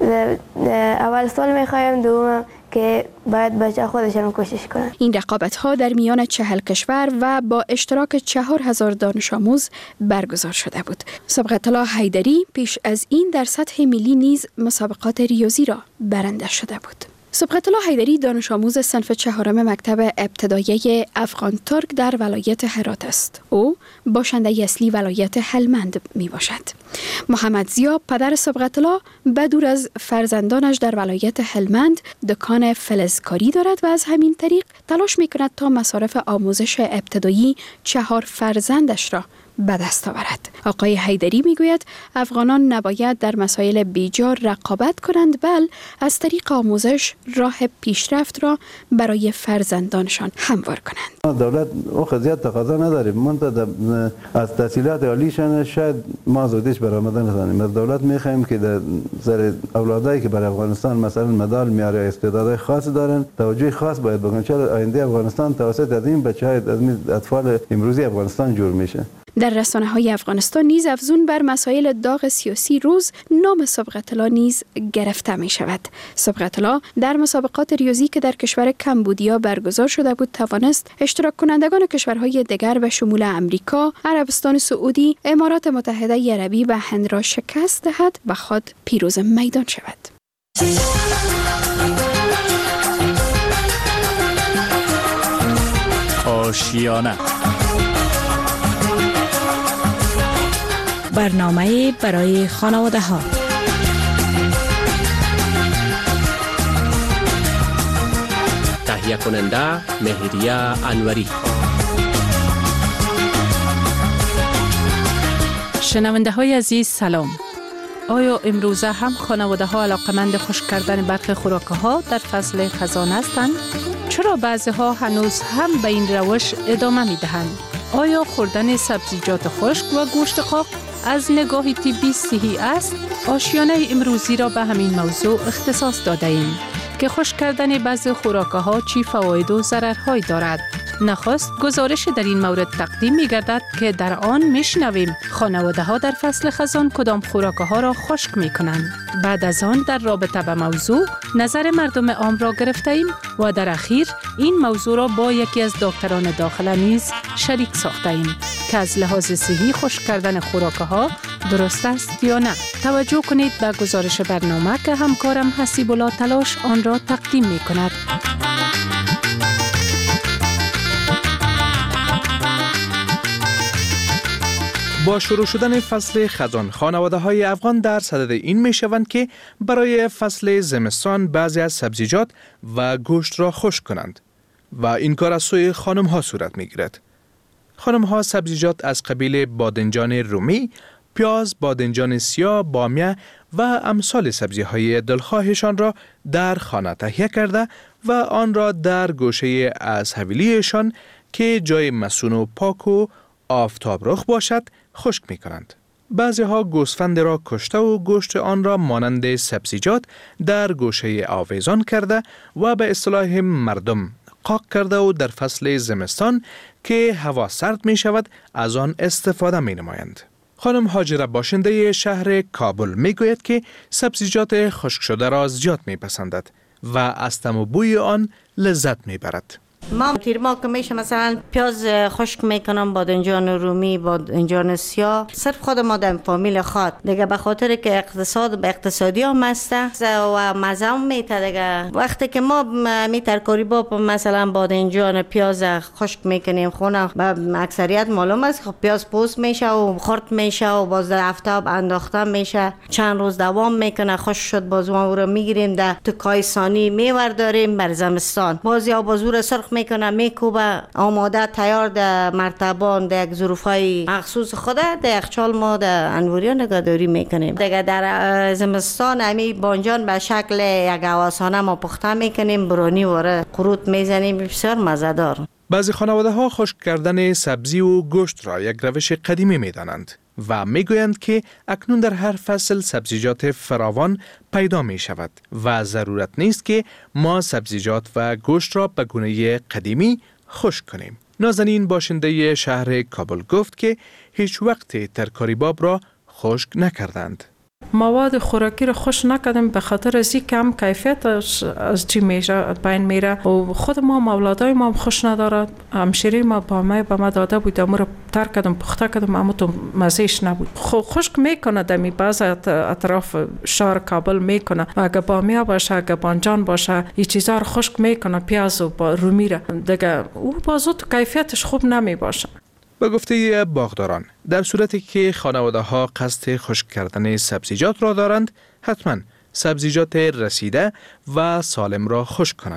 اول سال میخوایم، دوم که باید بچه خودشون کوشش کنن. این رقابت ها در میان چهل کشور و با اشتراک چهار هزار دانش آموز برگزار شده بود. سبقت الله حیدری پیش از این در سطح ملی نیز مسابقات ریاضی را برنده شده بود. سبقت الله حیدری دانش آموز صنف چهارم مکتب ابتدایی افغان ترک در ولایت هرات است. او باشنده اصلی ولایت هلمند می باشد. محمد زیا پدر سبقت الله بدور از فرزندانش در ولایت هلمند دکان فلزکاری دارد و از همین طریق تلاش می کند تا مصارف آموزش ابتدایی چهار فرزندش را به دست آورد. آقای حیدری میگوید افغانان نباید در مسائل بیجار رقابت کنند، بل از طریق آموزش راه پیشرفت را برای فرزندانشان هموار کنند. دولت او قضیت تقاضا نداریم، منتها از تحصیلات عالیشان شاید ما زودیش برآمده نتونیم. از دولت میخوایم که در سر اولادایی که برای افغانستان مثلا مدال میاره استعدادهای خاص دارن توجه خاص باید بکنن، چرا آینده افغانستان توسط از این بچهای از این اطفال امروزی افغانستان جور میشه. در رسانه های افغانستان نیز افزون بر مسائل داغ سیاسی روز نام سبقت الله نیز گرفته می شود. سبقت الله در مسابقات ریاضی که در کشور کمبودیا برگزار شده بود توانست اشتراک کنندگان کشورهای دیگر به شمول امریکا، عربستان سعودی، امارات متحده عربی و هند را شکست دهد و خود پیروز میدان شود. آشیانه برنامه برای خانواده ها. تهیه کننده مهریه انوری. شنونده های عزیز سلام. آیا امروزه هم خانواده ها علاقمند خشک کردن برخی خوراک ها در فصل خزان هستند؟ چرا بعضی ها هنوز هم به این روش ادامه می دهند؟ آیا خوردن سبزیجات خشک و گوشت قاق از نگاه طبی صحی است؟ آشیانه امروزی را به همین موضوع اختصاص داده ایم که خشک کردن بعضی خوراک‌ها چی فواید و ضررهایی دارد. نخست گزارش در این مورد تقدیم می گردد که در آن می شنویم خانواده ها در فصل خزان کدام خوراک‌ها را خشک می کنند. بعد از آن در رابطه به موضوع نظر مردم عام را گرفته ایم و در اخیر این موضوع را با یکی از دکتران داخله نیز شریک ساخته ایم که از لحاظ صحی خشک کردن خوراک‌ها درست است یا نه. توجه کنید به گزارش برنامه که همکارم حسیب الله تلاش آن را تقدیم می کند. با شروع شدن فصل خزان خانواده های افغان در صدد این می شوند که برای فصل زمستان بعضی از سبزیجات و گوشت را خشک کنند و این کار از سوی خانم ها صورت می گیرد. خانم ها سبزیجات از قبیل بادنجان رومی، پیاز، بادنجان سیاه، بامیه و امثال سبزی های دلخواهشان را در خانه تهیه کرده و آن را در گوشه از حویلیشان که جای مسون و پاک و آفتاب رخ باشد خشک می کنند. بعضی ها گوسفند را کشته و گوشت آن را مانند سبزیجات در گوشه آویزان کرده و به اصطلاح مردم قاق کرده و در فصل زمستان که هوا سرد می شود از آن استفاده می نمایند. خانم هاجره باشنده شهر کابل می گوید که سبزیجات خشک شده را زیاد می پسندد و از طعم و بوی آن لذت می برد. ما تیر ما که میشه مثلا پیاز خشک میکنم، بادنجان رومی، بادنجان سیاه، صرف خود ما در فامیل خود دیگه به خاطر که اقتصاد به اقتصادی هم مسته و مزه هم میته دیگه. وقتی که ما می ترکاری با مثلا بادنجان پیاز خشک میکنیم خونه به اکثریت معلوم است خب پیاز پوست میشه و خرد میشه و باز در آفتاب انداخته میشه، چند روز دوام میکنه، خشک شد باز ما او رو میگیریم در تکای سانی میور داریم بر زمستان، باز یا بازور سرخ میکنه میکوبه آماده تیار در مرتبان در یک ظروفای مخصوص خود در یخچال ما در انوریه نگهداری میکنیم. دیگه در زمستان امی بانجان به شکل یک آواسانه ما پخته میکنیم، برونی واره قروت میزنیم، بسیار مزه‌دار. بعضی خانواده ها خشک کردن سبزی و گوشت را یک روش قدیمی میدانند و میگویند که اکنون در هر فصل سبزیجات فراوان پیدا می شود و ضرورت نیست که ما سبزیجات و گوشت را به گونه قدیمی خشک کنیم. نازنین باشنده شهر کابل گفت که هیچ وقت ترکاری باب را خشک نکردند. مواد خوراکی رو خوش نکردیم به خاطر از این کم کیفیت از چی میشه بین میره و خود ما اولادای ما خوش ندارد. همشیری ما با ما به ما داده بود امور رو ترک کردم پخته کردم اما تو مزهش نبود. خو خشک میکنه دمی بعض اطراف شهر کابل میکنه و اگه بامیه باشه اگه بانجان باشه این چیزا رو خشک میکنه، پیاز و با رومی را دیگه او بازو کیفیتش خوب نمی باشه. به گفته باغداران در صورتی که خانواده ها قصد خشک کردن سبزیجات را دارند حتما سبزیجات رسیده و سالم را خشک کنند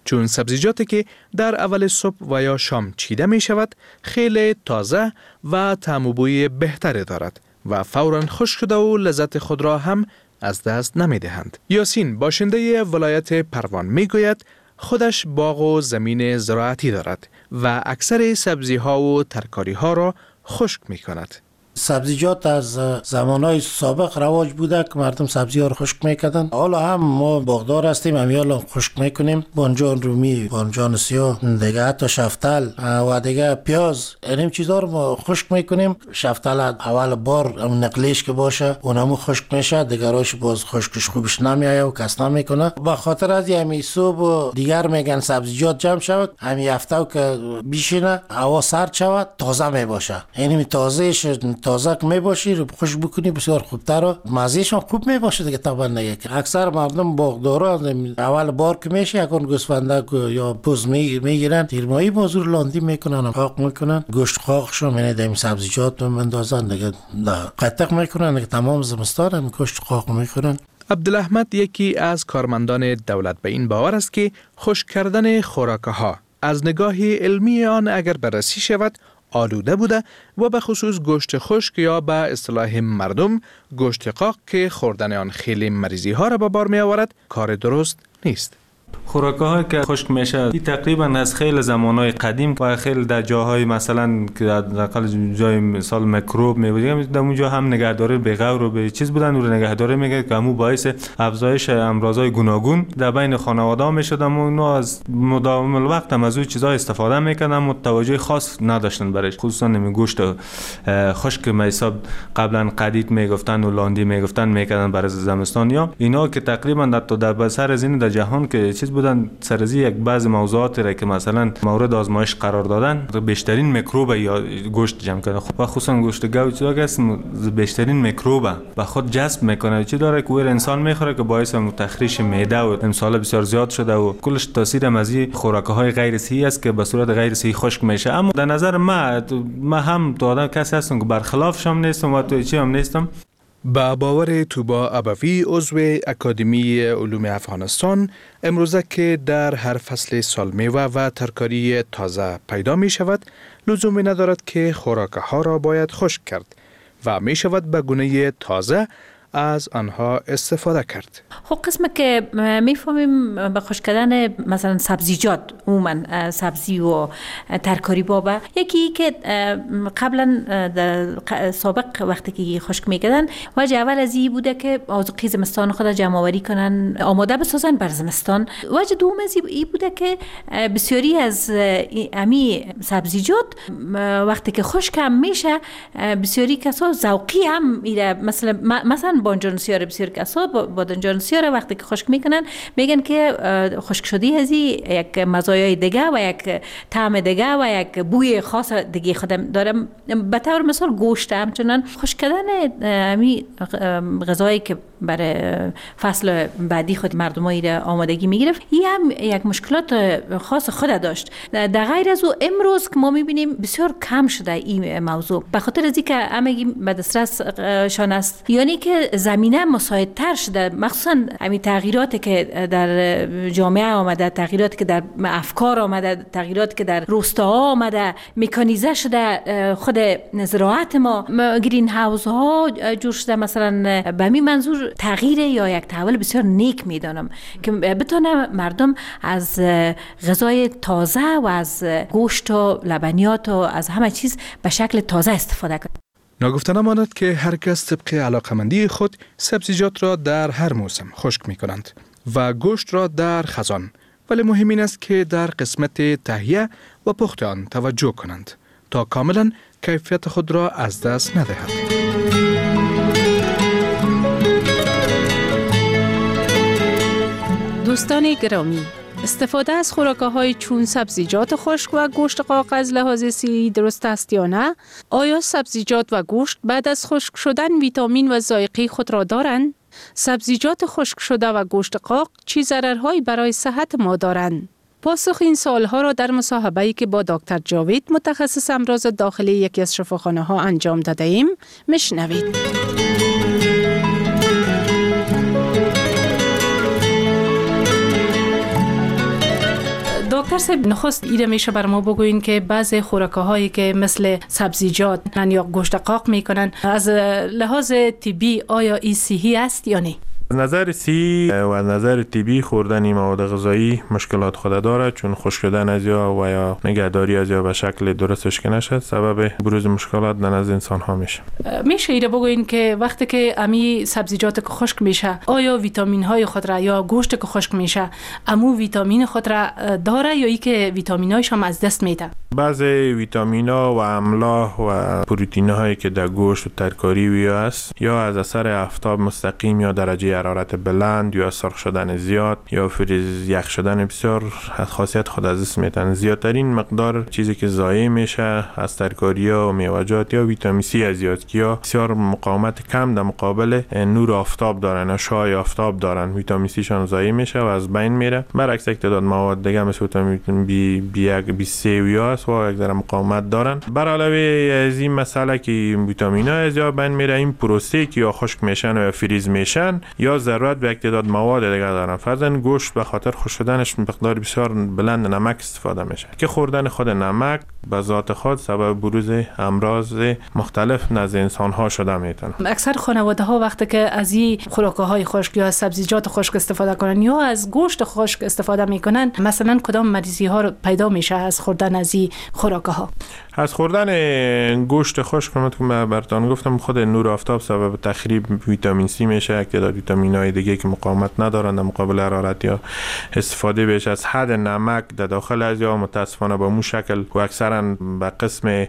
چون سبزیجاتی که در اول صبح و یا شام چیده می شود خیلی تازه و طعم و بوی بهتری دارد و فوراً خشک شده و لذت خود را هم از دست نمی دهند. یاسین باشنده ولایت پروان می گوید خودش باغ و زمین زراعتی دارد و اکثر سبزی ها و ترکاری ها را خشک می کند. سبزیجات از زمانهای سابق رواج بوده که مردم سبزی ها رو خشک میکردن. حالا هم ما باغدار هستیم، همیالا خشک میکنیم. بانجان رومی، بانجان سیاه، دیگه حتی شفتل و دیگه پیاز، این چیزا رو ما خشک میکنیم. شفتل اول بار نقلیش که باشه اونمو خشک میشه، دیگه روش باز خشکش خوبش نمیایه و کس نمیکنه. به خاطر از همی صبح و دیگر میگن سبزیجات جمع شود، همی هفته که بیشینه هوا سرد شود تازه میباشه. یعنی تازهش تازه که میباشی رو خوش بکنی بسیار خوبتر و مزهشون خوب میباشه دیگه. طبعا دیگه اکثر مردم باغدارا اول بار که میشه یکون گوسفندک یا بز میگیرن تیرمایی بازور لاندی میکنن، قاق میکنن، گوشت قاقشون میونه دیم سبزیجات میندازن دیگه قطق میکنن دیگه. تمام زمستان هم گوشت قاق میکنن. عبدالاحمد یکی از کارمندان دولت به این باور است که خشک کردن خوراک‌ها از نگاه علمی آن اگر بررسی شود آلوده بوده و به خصوص گوشت خشک یا به اصطلاح مردم گوشت قاق که خوردن آن خیلی مریضی ها را به بار می آورد کار درست نیست. خوراک‌هایی که خشک میشه این تقریبا از خیلی زمانهای قدیم و خیلی در جاهای مثلا که حداقل جای مثال میکروب میبودیم در اونجا هم نگهداری به غور و به چیز بودن و نگهداری میگه که همون باعث افزایش امراضای گوناگون در بین خانواده میشد. اما اونا از مداوم الوقت هم از اون چیزا استفاده میکردن اما توجه خاص نداشتن برایش. خصوصا نمی گوشت خشک میساب قبلا قدید میگفتن و لاندی میگفتن میکردن برای زمستان یا اینا که تقریبا در در بسر از این در جهان که چیز بودن سرزی یک بعض موضوعاتی را که مثلا مورد آزمایش قرار دادن بیشترین میکروب یا گوشت جمع کردن و خصوصا گوشت گاو چیزا که بیشترین میکروب به خود جذب میکنه چی داره که ور انسان میخوره که باعث تخریش معده و امسال بسیار زیاد شده و کلش تاثیر از این خوراک‌های غیر صحی است که به صورت غیر صحی خشک میشه. اما در نظر من ما هم تو آدم کسی هستم که برخلاف شم نیستم و تو چی هم نیستم. با باور توبا ابوی عضو اکادمی علوم افغانستان امروزه که در هر فصل سال میوه و ترکاری تازه پیدا می شود لزومی ندارد که خوراکه ها را باید خشک کرد و می شود به گونه تازه از آنها استفاده کرد. خب قسمه که میفهمیم به خشک کردن مثلا سبزیجات عموما سبزی و ترکاری بابا یکی که قبلا در سابق وقتی که خشک میکردن وجه اول از این بوده که آذوقه زمستان خود جمع آوری کنن آماده بسازن بر زمستان. وجه دوم از این بوده که بسیاری از امی سبزیجات وقتی که خشک هم میشه بسیاری کسا ذوقی هم میره. مثلا مثلا بانجان سیاه بسیار کسا بادنجان سیاه وقتی که خشک میکنن میگن که خشک شدی هزی یک مزایای دیگه و یک طعم دیگه و یک بوی خاص دیگه خودم دارم. به طور مثال گوشت همچنان خشک کردن امی غذایی که برای فصل بعدی خود مردمایی را آمادگی میگرفت این هم یک مشکلات خاص خود داشت. در غیر از او امروز که ما میبینیم بسیار کم شده این موضوع به خاطر از اینکه همگی به دسترس شان است یعنی که زمینه مساعدتر شده مخصوصا همین تغییراتی که در جامعه آمده تغییراتی که در افکار آمده تغییراتی که در روستاها آمده مکانیزه شده خود زراعت ما گرین هاوس ها جور شده. مثلا به همین منظور تغییر یا یک تحول بسیار نیک میدانم که بتونه مردم از غذای تازه و از گوشت و لبنیات و از همه چیز به شکل تازه استفاده کنه. ناگفته نماند که هر کس طبق علاقمندی خود سبزیجات را در هر موسم خشک می کنند و گوشت را در خزان، ولی مهم این است که در قسمت تهیه و پخت آن توجه کنند تا کاملا کیفیت خود را از دست ندهند. دوستان گرامی، استفاده از خوراک‌های چون سبزیجات خشک و گوشت قاق از لحاظ صحی درست است یا نه؟ آیا سبزیجات و گوشت بعد از خشک شدن ویتامین و ذائقه خود را دارند؟ سبزیجات خشک شده و گوشت قاق چه ضررهایی برای صحت ما دارند؟ پاسخ این سوالها را در مصاحبه‌ای که با دکتر جاوید متخصص امراض داخلی یکی از شفاخانه‌ها انجام داده ایم میشنوید. دکتر صاحب نخست ایره میشه بر ما بگوین که بعضی خوراک‌هایی که مثل سبزیجات یا گوشت قاق میکنن از لحاظ طبی آیا این صحی است یا نه؟ از نظر صحی و از نظر طبی خوردن این مواد غذایی مشکلات خود داره، چون خشک شدن از یا و یا نگهداری از یا به شکل درستش که نشد سبب بروز مشکلات در نزد انسان ها میشه. میشه ایره بگوین که وقتی که امی سبزیجات که خشک میشه آیا ویتامین های خود را یا گوشت که خشک میشه امو ویتامین خود را داره یا ای که ویتامین هایش هم از دست میده؟ بعضی ویتامین ها و املاح و پروتئین هایی که در گوشت و ترکاری وی است یا از اثر آفتاب مستقیم یا درجه حرارت بلند یا سرخ شدن زیاد یا فریز یخ شدن بسیار از خاصیت خود از دست میدن. زیادترین مقدار چیزی که ضایع میشه از ترکاری ها و میوه‌جات یا ویتامین سی از زیاد که یا بسیار مقاومت کم در مقابل نور آفتاب دارن یا شعاع آفتاب دارن، ویتامین سی شان ضایع میشه و از بین میره. برعکس یک تعداد مواد دیگه مثل ویتامین بی بی یک بی سه و یاس و یک ذره مقاومت دارن. بر علاوه از این مسئله که ویتامین ها از یا بین میره، این پروسه که یا خشک میشن یا فریز میشن یا ضرورت به یک تعداد مواد دیگه دارن. فرضاً گوشت به خاطر خشک شدنش مقدار بسیار بلند نمک استفاده میشه که خوردن خود نمک به ذات خود سبب بروز امراض مختلف نزد انسان ها شده میتونه. اکثر خانواده ها وقتی که از این خوراک های خشک یا سبزیجات خشک استفاده کنن یا از گوشت خشک استفاده میکنن، مثلا کدام مریضی ها پیدا میشه از خوردن از این خوراک ها؟ از خوردن گوشت خشک همونطور که براتون گفتم خود نور آفتاب سبب تخریب ویتامین سی میشه، یک تعداد ویتامین های دیگه که مقاومت ندارن در مقابل حرارت یا استفاده بهش از حد نمک در داخل از یا متاسفانه با مو شکل و اکثرا به قسم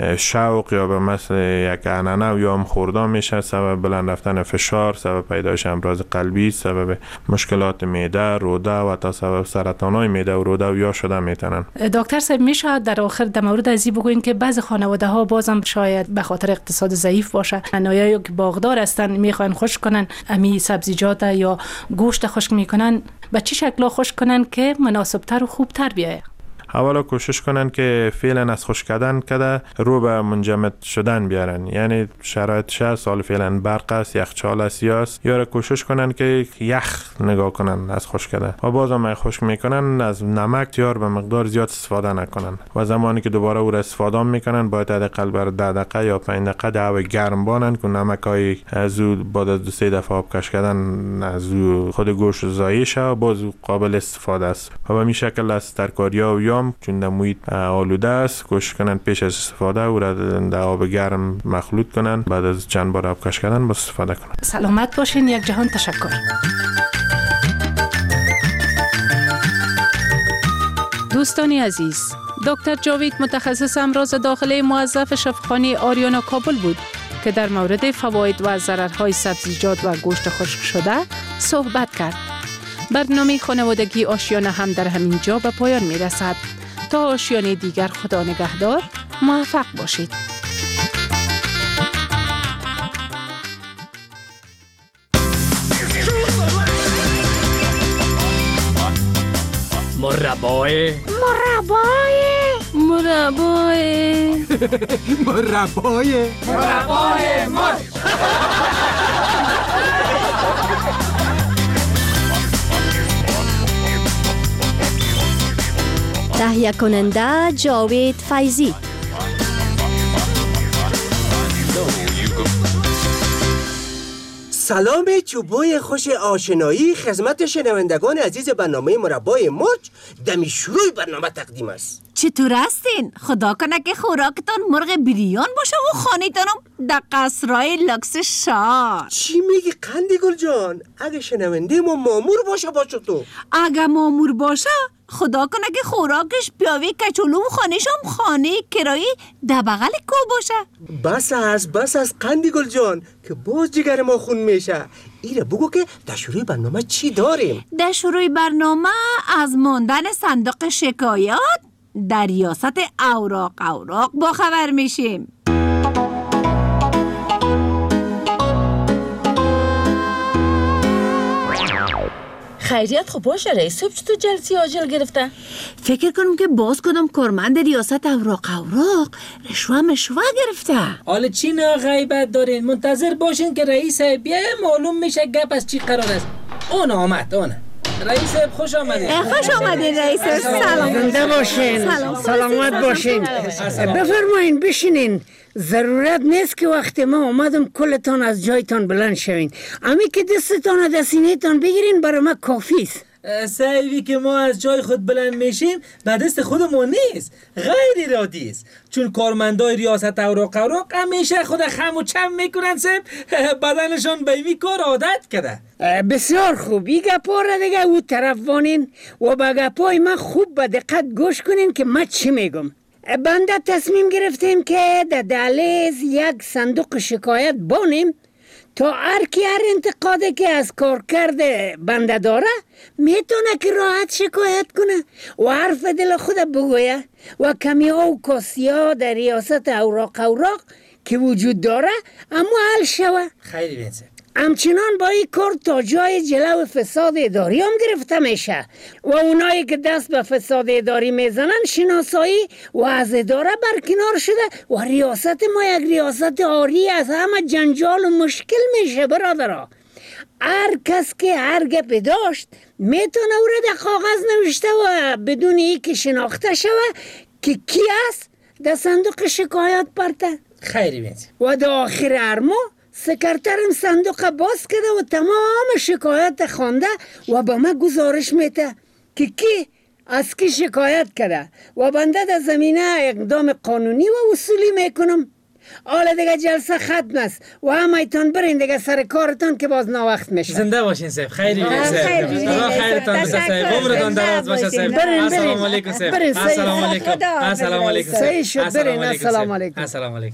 شوق یا به مثل یک عنعنه یا هم خوردن میشه، سبب بلند رفتن فشار، سبب پیدایش امراض قلبی، سبب مشکلات معده، روده و تا سبب سرطان های معده و روده و یا شده میتونن. دکتر صاحب میشه در آخر در مورد ازی بگوین که بعضی خانواده ها بازم شاید به خاطر اقتصاد ضعیف باشه، انایا که باغدار هستن میخوان خشک کنن امی سبزیجات یا گوشت خشک میکنن، به چه شکل خشک کنن که مناسبتر و خوبتر بیایه؟ اولا کوشش کنن که فعلا از خشک کردن کده رو به منجمد شدن بیارن، یعنی شرایط شهر سال فعلا برق است، یخچال است یاست، یا کوشش کنن که یخ نگاه کنن از خشک کردن و بازم اگه خشک میکنن از نمک یار به مقدار زیاد استفاده نکنن و زمانی که دوباره او را استفاده میکنن باید حداقل بر ده دقیقه یا پنج دقیقه در گرم بانن که نمک های از او بعد از دو سه دفعه آب کش کردن از او خود گوشت ضایع شه و باز قابل استفاده است و به این شکل از ترکاری‌ها و یا چون در محیط آلوده است کوشش کنن پیش از استفاده او را در آب گرم مخلوط کنن، بعد از چند بار آب کش کردن با استفاده کنن. سلامت باشین. یک جهان تشکر. دوستانی عزیز، دکتر جاوید متخصص امراض داخلی موظف شفاخانه آریانا کابل بود که در مورد فواید و ضررهای سبزیجات و گوشت خشک شده صحبت کرد. برنامه خانوادگی آشیانه هم در همین جا به پایان می رسد. تا آشیانه دیگر خدا نگهدار، موفق باشید. مربای مربای مربای مربای مربای مر تهیه کننده جاوید فیضی. سلام چوبوی خوش آشنایی خدمت شنوندگان عزیز برنامه مربای مرچ دمی شروع برنامه تقدیم است. چطور هستین؟ خدا کنه که خوراکتان مرغ بریان باشه و خانه‌تانم در قصرهای لکس شهر. چی میگی قندی گل جان؟ اگه شنونده ما مامور باشه باشه تو. اگه مامور باشه خدا کنه که خوراکش بیاوی کچولو و خانه‌شم خانه کرایی در بغل کو باشه. بس از بس از قندی گل جان که باز جگر ما خون میشه. ایره بگو که در شروع برنامه چی داریم؟ در شروع برنامه از ماندن صندوق شکایات در ریاست اوراق اوراق با خبر میشیم. خیریت خوب باشه رئیس صبح چطور جلسی آجل گرفته؟ فکر کنم که باز کدام کارمند ریاست اوراق اوراق رشوه مشوه گرفته. حالا چی نا غیبت دارین؟ منتظر باشین که رئیس بیه معلوم میشه گپ از چی قرار است. اون آمد اون رئیس خوش آمدید. خوش آمدید رئیس. سلام. زنده باشین. سلامت باشین. بفرمایین بشینین. ضرورت نیست که وقتی ما اومدم کلتان از جایتان بلند شوین. امی که دستتان و دستینیتان بگیرین برای ما کافی است. سعیوی که ما از جای خود بلند میشیم به دست خودمون نیست، غیر ارادی است. چون کارمندای ریاست اوراق اوراق همیشه خود خم و چم میکنن سب بدنشان به این کار عادت کرده. بسیار خوب. این گپا را دیگه او طرف وانین و به گپای من خوب به دقت گوش کنین که من چی میگم. بنده تصمیم گرفتیم که در دهلیز یک صندوق شکایت بانیم تا هر کی هر انتقاده که از کار کرده بنده داره میتونه که راحت شکایت کنه و حرف دل خود بگویه و کمی ها و کاسی ها در ریاست اوراق اوراق که وجود داره اما حل شوه. خیلی بینسه. همچنان با این کار تا جای جلو فساد اداری هم گرفته میشه و اونایی که دست به فساد اداری میزنن شناسایی و از اداره برکنار شده و ریاست ما یک ریاست عاری از همه جنجال و مشکل میشه. برادرها، هر کس که هر گپی داشت میتونه او را در کاغذ نوشته و بدون ای که شناخته شوه که کی است در صندوق شکایت پرته. خیلی بینسه. و در آخر هر ماه سکرترم صندوق باز کرده و تمام شکایت خوانده و به من گزارش میده که کی از کی شکایت کرده و بنده در زمینه اقدام قانونی و اصولی میکنم. حالا دیگه جلسه ختم است و همایتان برین دیگه سر کارتان که باز ناوقت میشه. زنده باشین سیب. خیلی بینید سیب. خیرتان بسه سیب. عمرتان دراز باشه سیب. السلام علیکم سیب. السلام علیکم. السلام علیکم. صحیح شد. برین. السلام علیکم. السلام علیکم.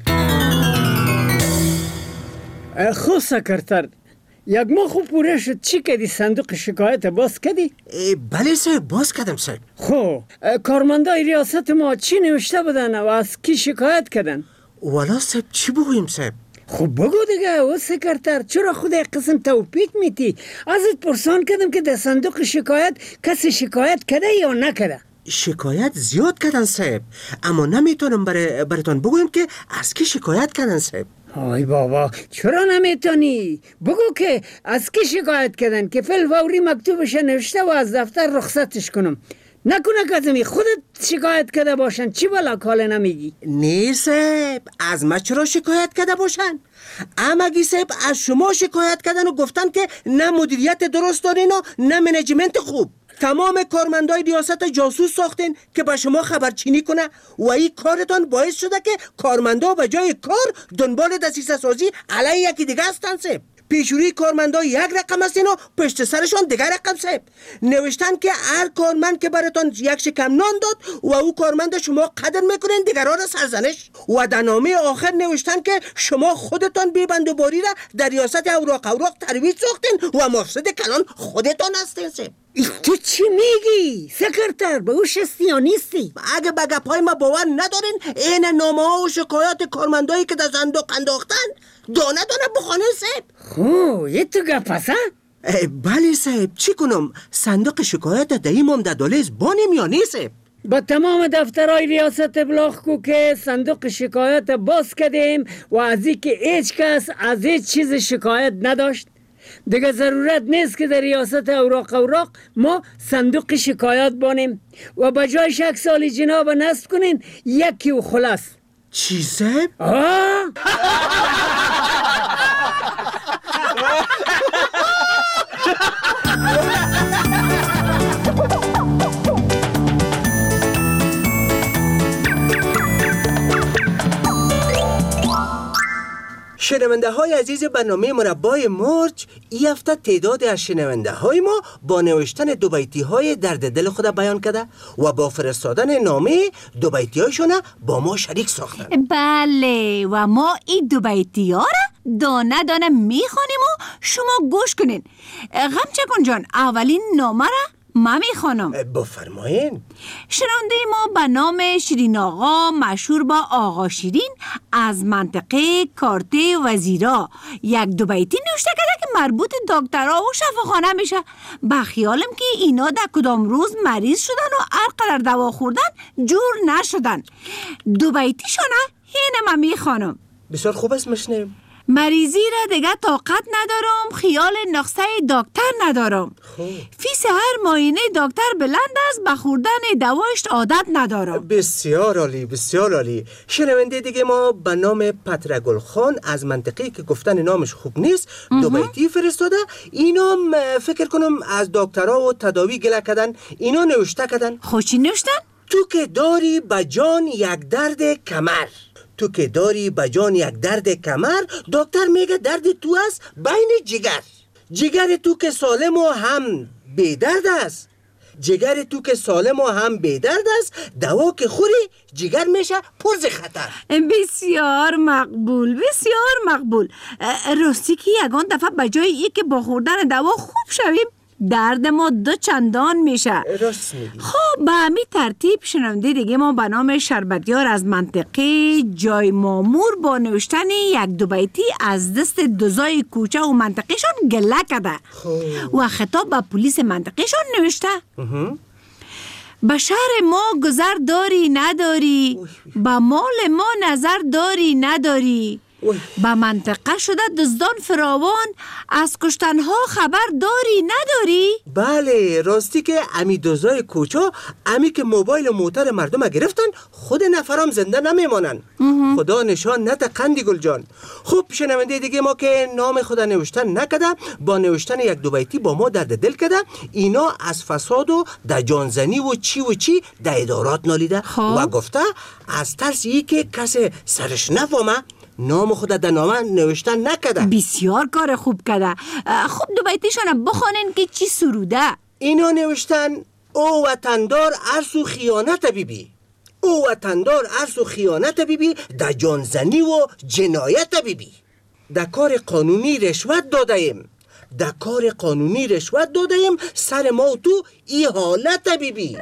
خب سکرتر، یک ماه خوب پوره شد. چی کردی؟ صندوق شکایت باز کردی؟ بله سه باز کردم سه. خب کارمندای ریاست ما چی نوشته بودن و از کی شکایت کردن؟ والا سه چی بگویم سه؟ خب بگو دیگه او سکرتر، چرا خود یک قسم توپیک میتی؟ ازت پرسان کردم که در صندوق شکایت کسی شکایت کرده یا نکرده؟ شکایت زیاد کردن صاحب، اما نمیتونم برای براتون بگویم که از کی شکایت کردن صاحب. آی بابا چرا نمیتونی؟ بگو که از کی شکایت کردن که فل فوری مکتوبش نوشته و از دفتر رخصتش کنم. نکنه کزمی خودت شکایت کرده باشن. چی بلا کاله نمیگی؟ نه صاحب، از ما چرا شکایت کرده باشن؟ اما گی صاحب از شما شکایت کردن و گفتن که نه مدیریت درست دارین و نه منیجمنت خوب. تمام کارمندای ریاست جاسوس ساختین که به شما خبرچینی کنه و این کارتان باعث شده که کارمندا به جای کار دنبال دسیسه سازی علیه یکی دیگه هستن صاحب. پیشوری کارمندا یک رقم هستین و پشت سرشان دیگر رقم صاحب. نوشتن که هر کارمند که براتون یک شکم نان داد و او کارمند شما قدر میکنین دیگرها را سرزنش. و در نامه آخر نوشتن که شما خودتان بیبند و باری را در ریاست اوراق اوراق ترویج ساختین و مفسد کلان خودتان هستین صاحب. تو چی میگی؟ سکرتر به او شستی یا نیستی؟ اگه به گپای ما باور ندارین این نامه ها و شکایات کارمندایی که در صندوق انداختن دانه دانه بخوانه صاحب. خو یه تو گپسه؟ بله صاحب، چی کنم؟ صندوق شکایت دهیم هم در دالیز بانیم یا نیست صاحب؟ با تمام دفترهای ریاست ابلاغ کو که صندوق شکایت باز کردیم و از این که هیچ کس از هیچ چیز شکایت نداشت. دیگه ضرورت نیست که در ریاست اوراق اوراق ما صندوق شکایت بانیم و به جای شک سالی جناب نصب کنین یکی و خلاص. چی صاحب؟ آه شنونده های عزیز برنامه مربای مرچ، این هفته تعداد از شنونده های ما با نوشتن دو بیتی های درد دل خود بیان کرده و با فرستادن نامه دو بیتی هایشون با ما شریک ساختن. بله و ما این دو بیتی ها را دانه دانه میخوانیم و شما گوش کنین. غمچکون جان اولین نامه را ما میخوانم. بفرمایین. شنونده ما به نام شیرین آقا مشهور با آقا شیرین از منطقه کارته وزیرا یک دو بیتی نوشته کرده که مربوط دکترها و شفاخانه میشه. با خیالم که اینا در کدام روز مریض شدن و هر قدر دوا خوردن جور نشدن. دو بیتی شونه هینه ما میخوانم. بسیار خوب است مشنیم. مریضی را دیگه طاقت ندارم، خیال نقصه دکتر ندارم. فیس هر معاینه دکتر بلند است، به خوردن دوایش عادت ندارم. بسیار عالی، بسیار عالی. شنونده دیگه ما به نام پترگل خان از منطقه‌ای که گفتن نامش خوب نیست دو بیتی فرستاده. اینا فکر کنم از دکترها و تداوی گله کردن، اینا نوشته کردن. خوشی نوشتن؟ تو که داری به جان یک درد کمر، تو که داری به جان یک درد کمر، دکتر میگه درد تو است بین جگر. جگر تو که سالم و هم بی درد است، جگر تو که سالم و هم بی درد است، دوا که خوری جگر میشه پرز خطر. بسیار مقبول، بسیار مقبول. راستی که یگان دفعه بجای ای که با خوردن دوا خوب شویم، درد ما دو چندان میشه. راست میگی. خب به همین ترتیب شنونده دیگه ما به نام شربتیار از منطقه جای مامور با نوشتن یک دو بیتی از دست دوزای کوچه و منطقهشون گله کده و خطاب به پلیس منطقهشون نوشته. به شهر ما گذر داری نداری، به مال ما نظر داری نداری، به منطقه شده دزدان فراوان، از کشتنها خبر داری نداری؟ بله، راستی که امی دوزای کوچا، امی که موبایل و موتر مردم گرفتن، خود نفرام زنده نمیمانن. خدا نشان نده قندی گل جان. خب شنونده دیگه ما که نام خدا نوشتن نکده، با نوشتن یک دو بیتی با ما درد دل کده. اینا از فساد و د جانزنی و چی و چی د ادارات نالیده و گفته از ترس ای که کسی سرش نفهمه نام خود در نامه نوشتن نکده. بسیار کار خوب کده. خب دو بیتیشون بخونین که چی سروده. اینا نوشتن او وطندار عرص و خیانت بیبی، او وطندار عرص و خیانت بیبی، در جانزنی و جنایت بیبی. در کار قانونی رشوت داده ایم، در کار قانونی رشوت داده ایم، سر ما و تو ای حالت بیبی.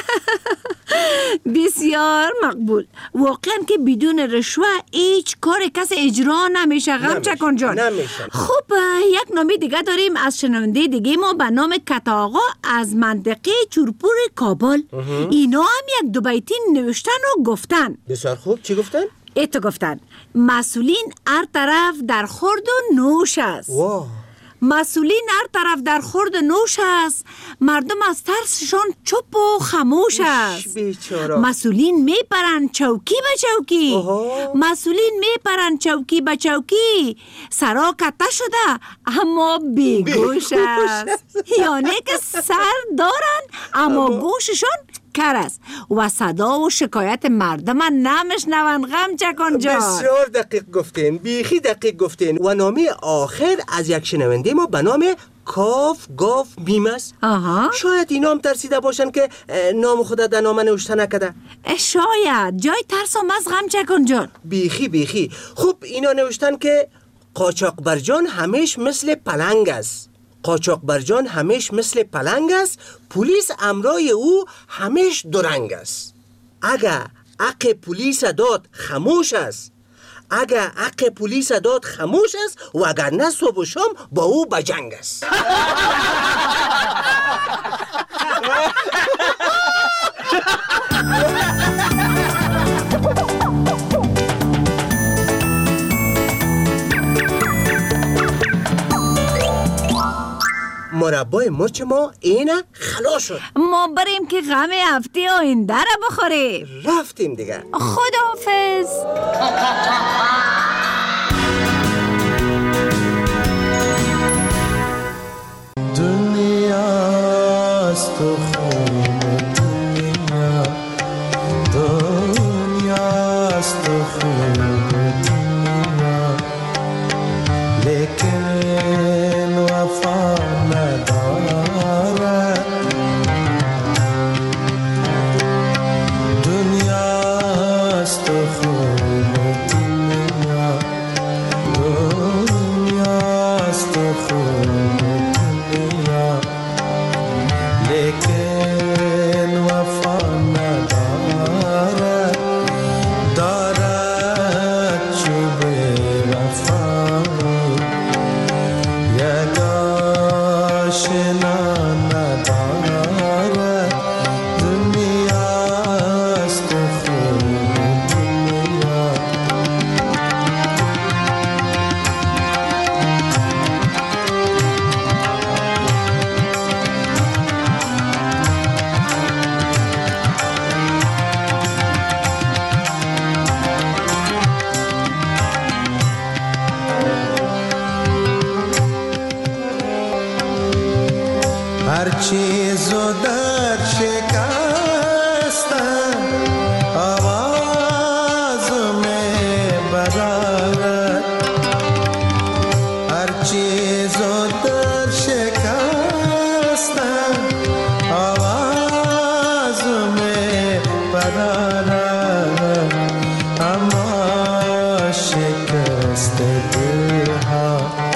بسیار مقبول. واقعا که بدون رشوه هیچ کار کس اجرا نمیشه غم چکن جان. نمیشه. خب یک نامی دیگه داریم از شنونده دیگه ما به نام کتا آقا از منطقه چورپور کابل. اینا هم یک دو بیتی نوشتن و گفتن. بسیار خوب. چی گفتن؟ ایتو گفتن مسئولین هر طرف در خورد و نوش است. واو. مسئولین هر طرف در خورد نوش است، مردم از ترسشان چپ و خموش است. مسئولین میپرند چوکی به چوکی، مسئولین میپرند چوکی به چوکی، سرا کته شده اما بیگوش است. یعنی که سر دارن اما گوششان کر است و صدا و شکایت مردم نمیشنون غم چکن جان. بسیار دقیق گفتین، بیخی دقیق گفتین. و نامه آخر از یک شنونده ما به نام کاف گاف میم است. شاید اینا هم ترسیده باشن که نام خدا در نامه نوشته نکده. شاید جای ترس هم از غم چکن جان. بیخی بیخی. خب اینا نوشتن که قاچاق برجان همیش مثل پلنگ است، قاچاق برجان همیش مثل پلنگ است، پلیس امرای او همیش درنگ است. اگه حق پلیس داد خموش است، اگه حق پلیس داد خموش است و اگر نه صبح و شام با او بجنگ است. مربای مرچ ما اینه خلاص شد. ما بریم که غم هفته آینده را بخوریم. رفتیم دیگه. خداحافظ. دنیاست و خون دنیا، دنیاست و خون دنیا، لیکن وفا ندارد. دنیاست و خون دنیا، هر چیز و در شکستن آواز می برارد هر چیز و در شکستن آواز می برارد اما شکست دلها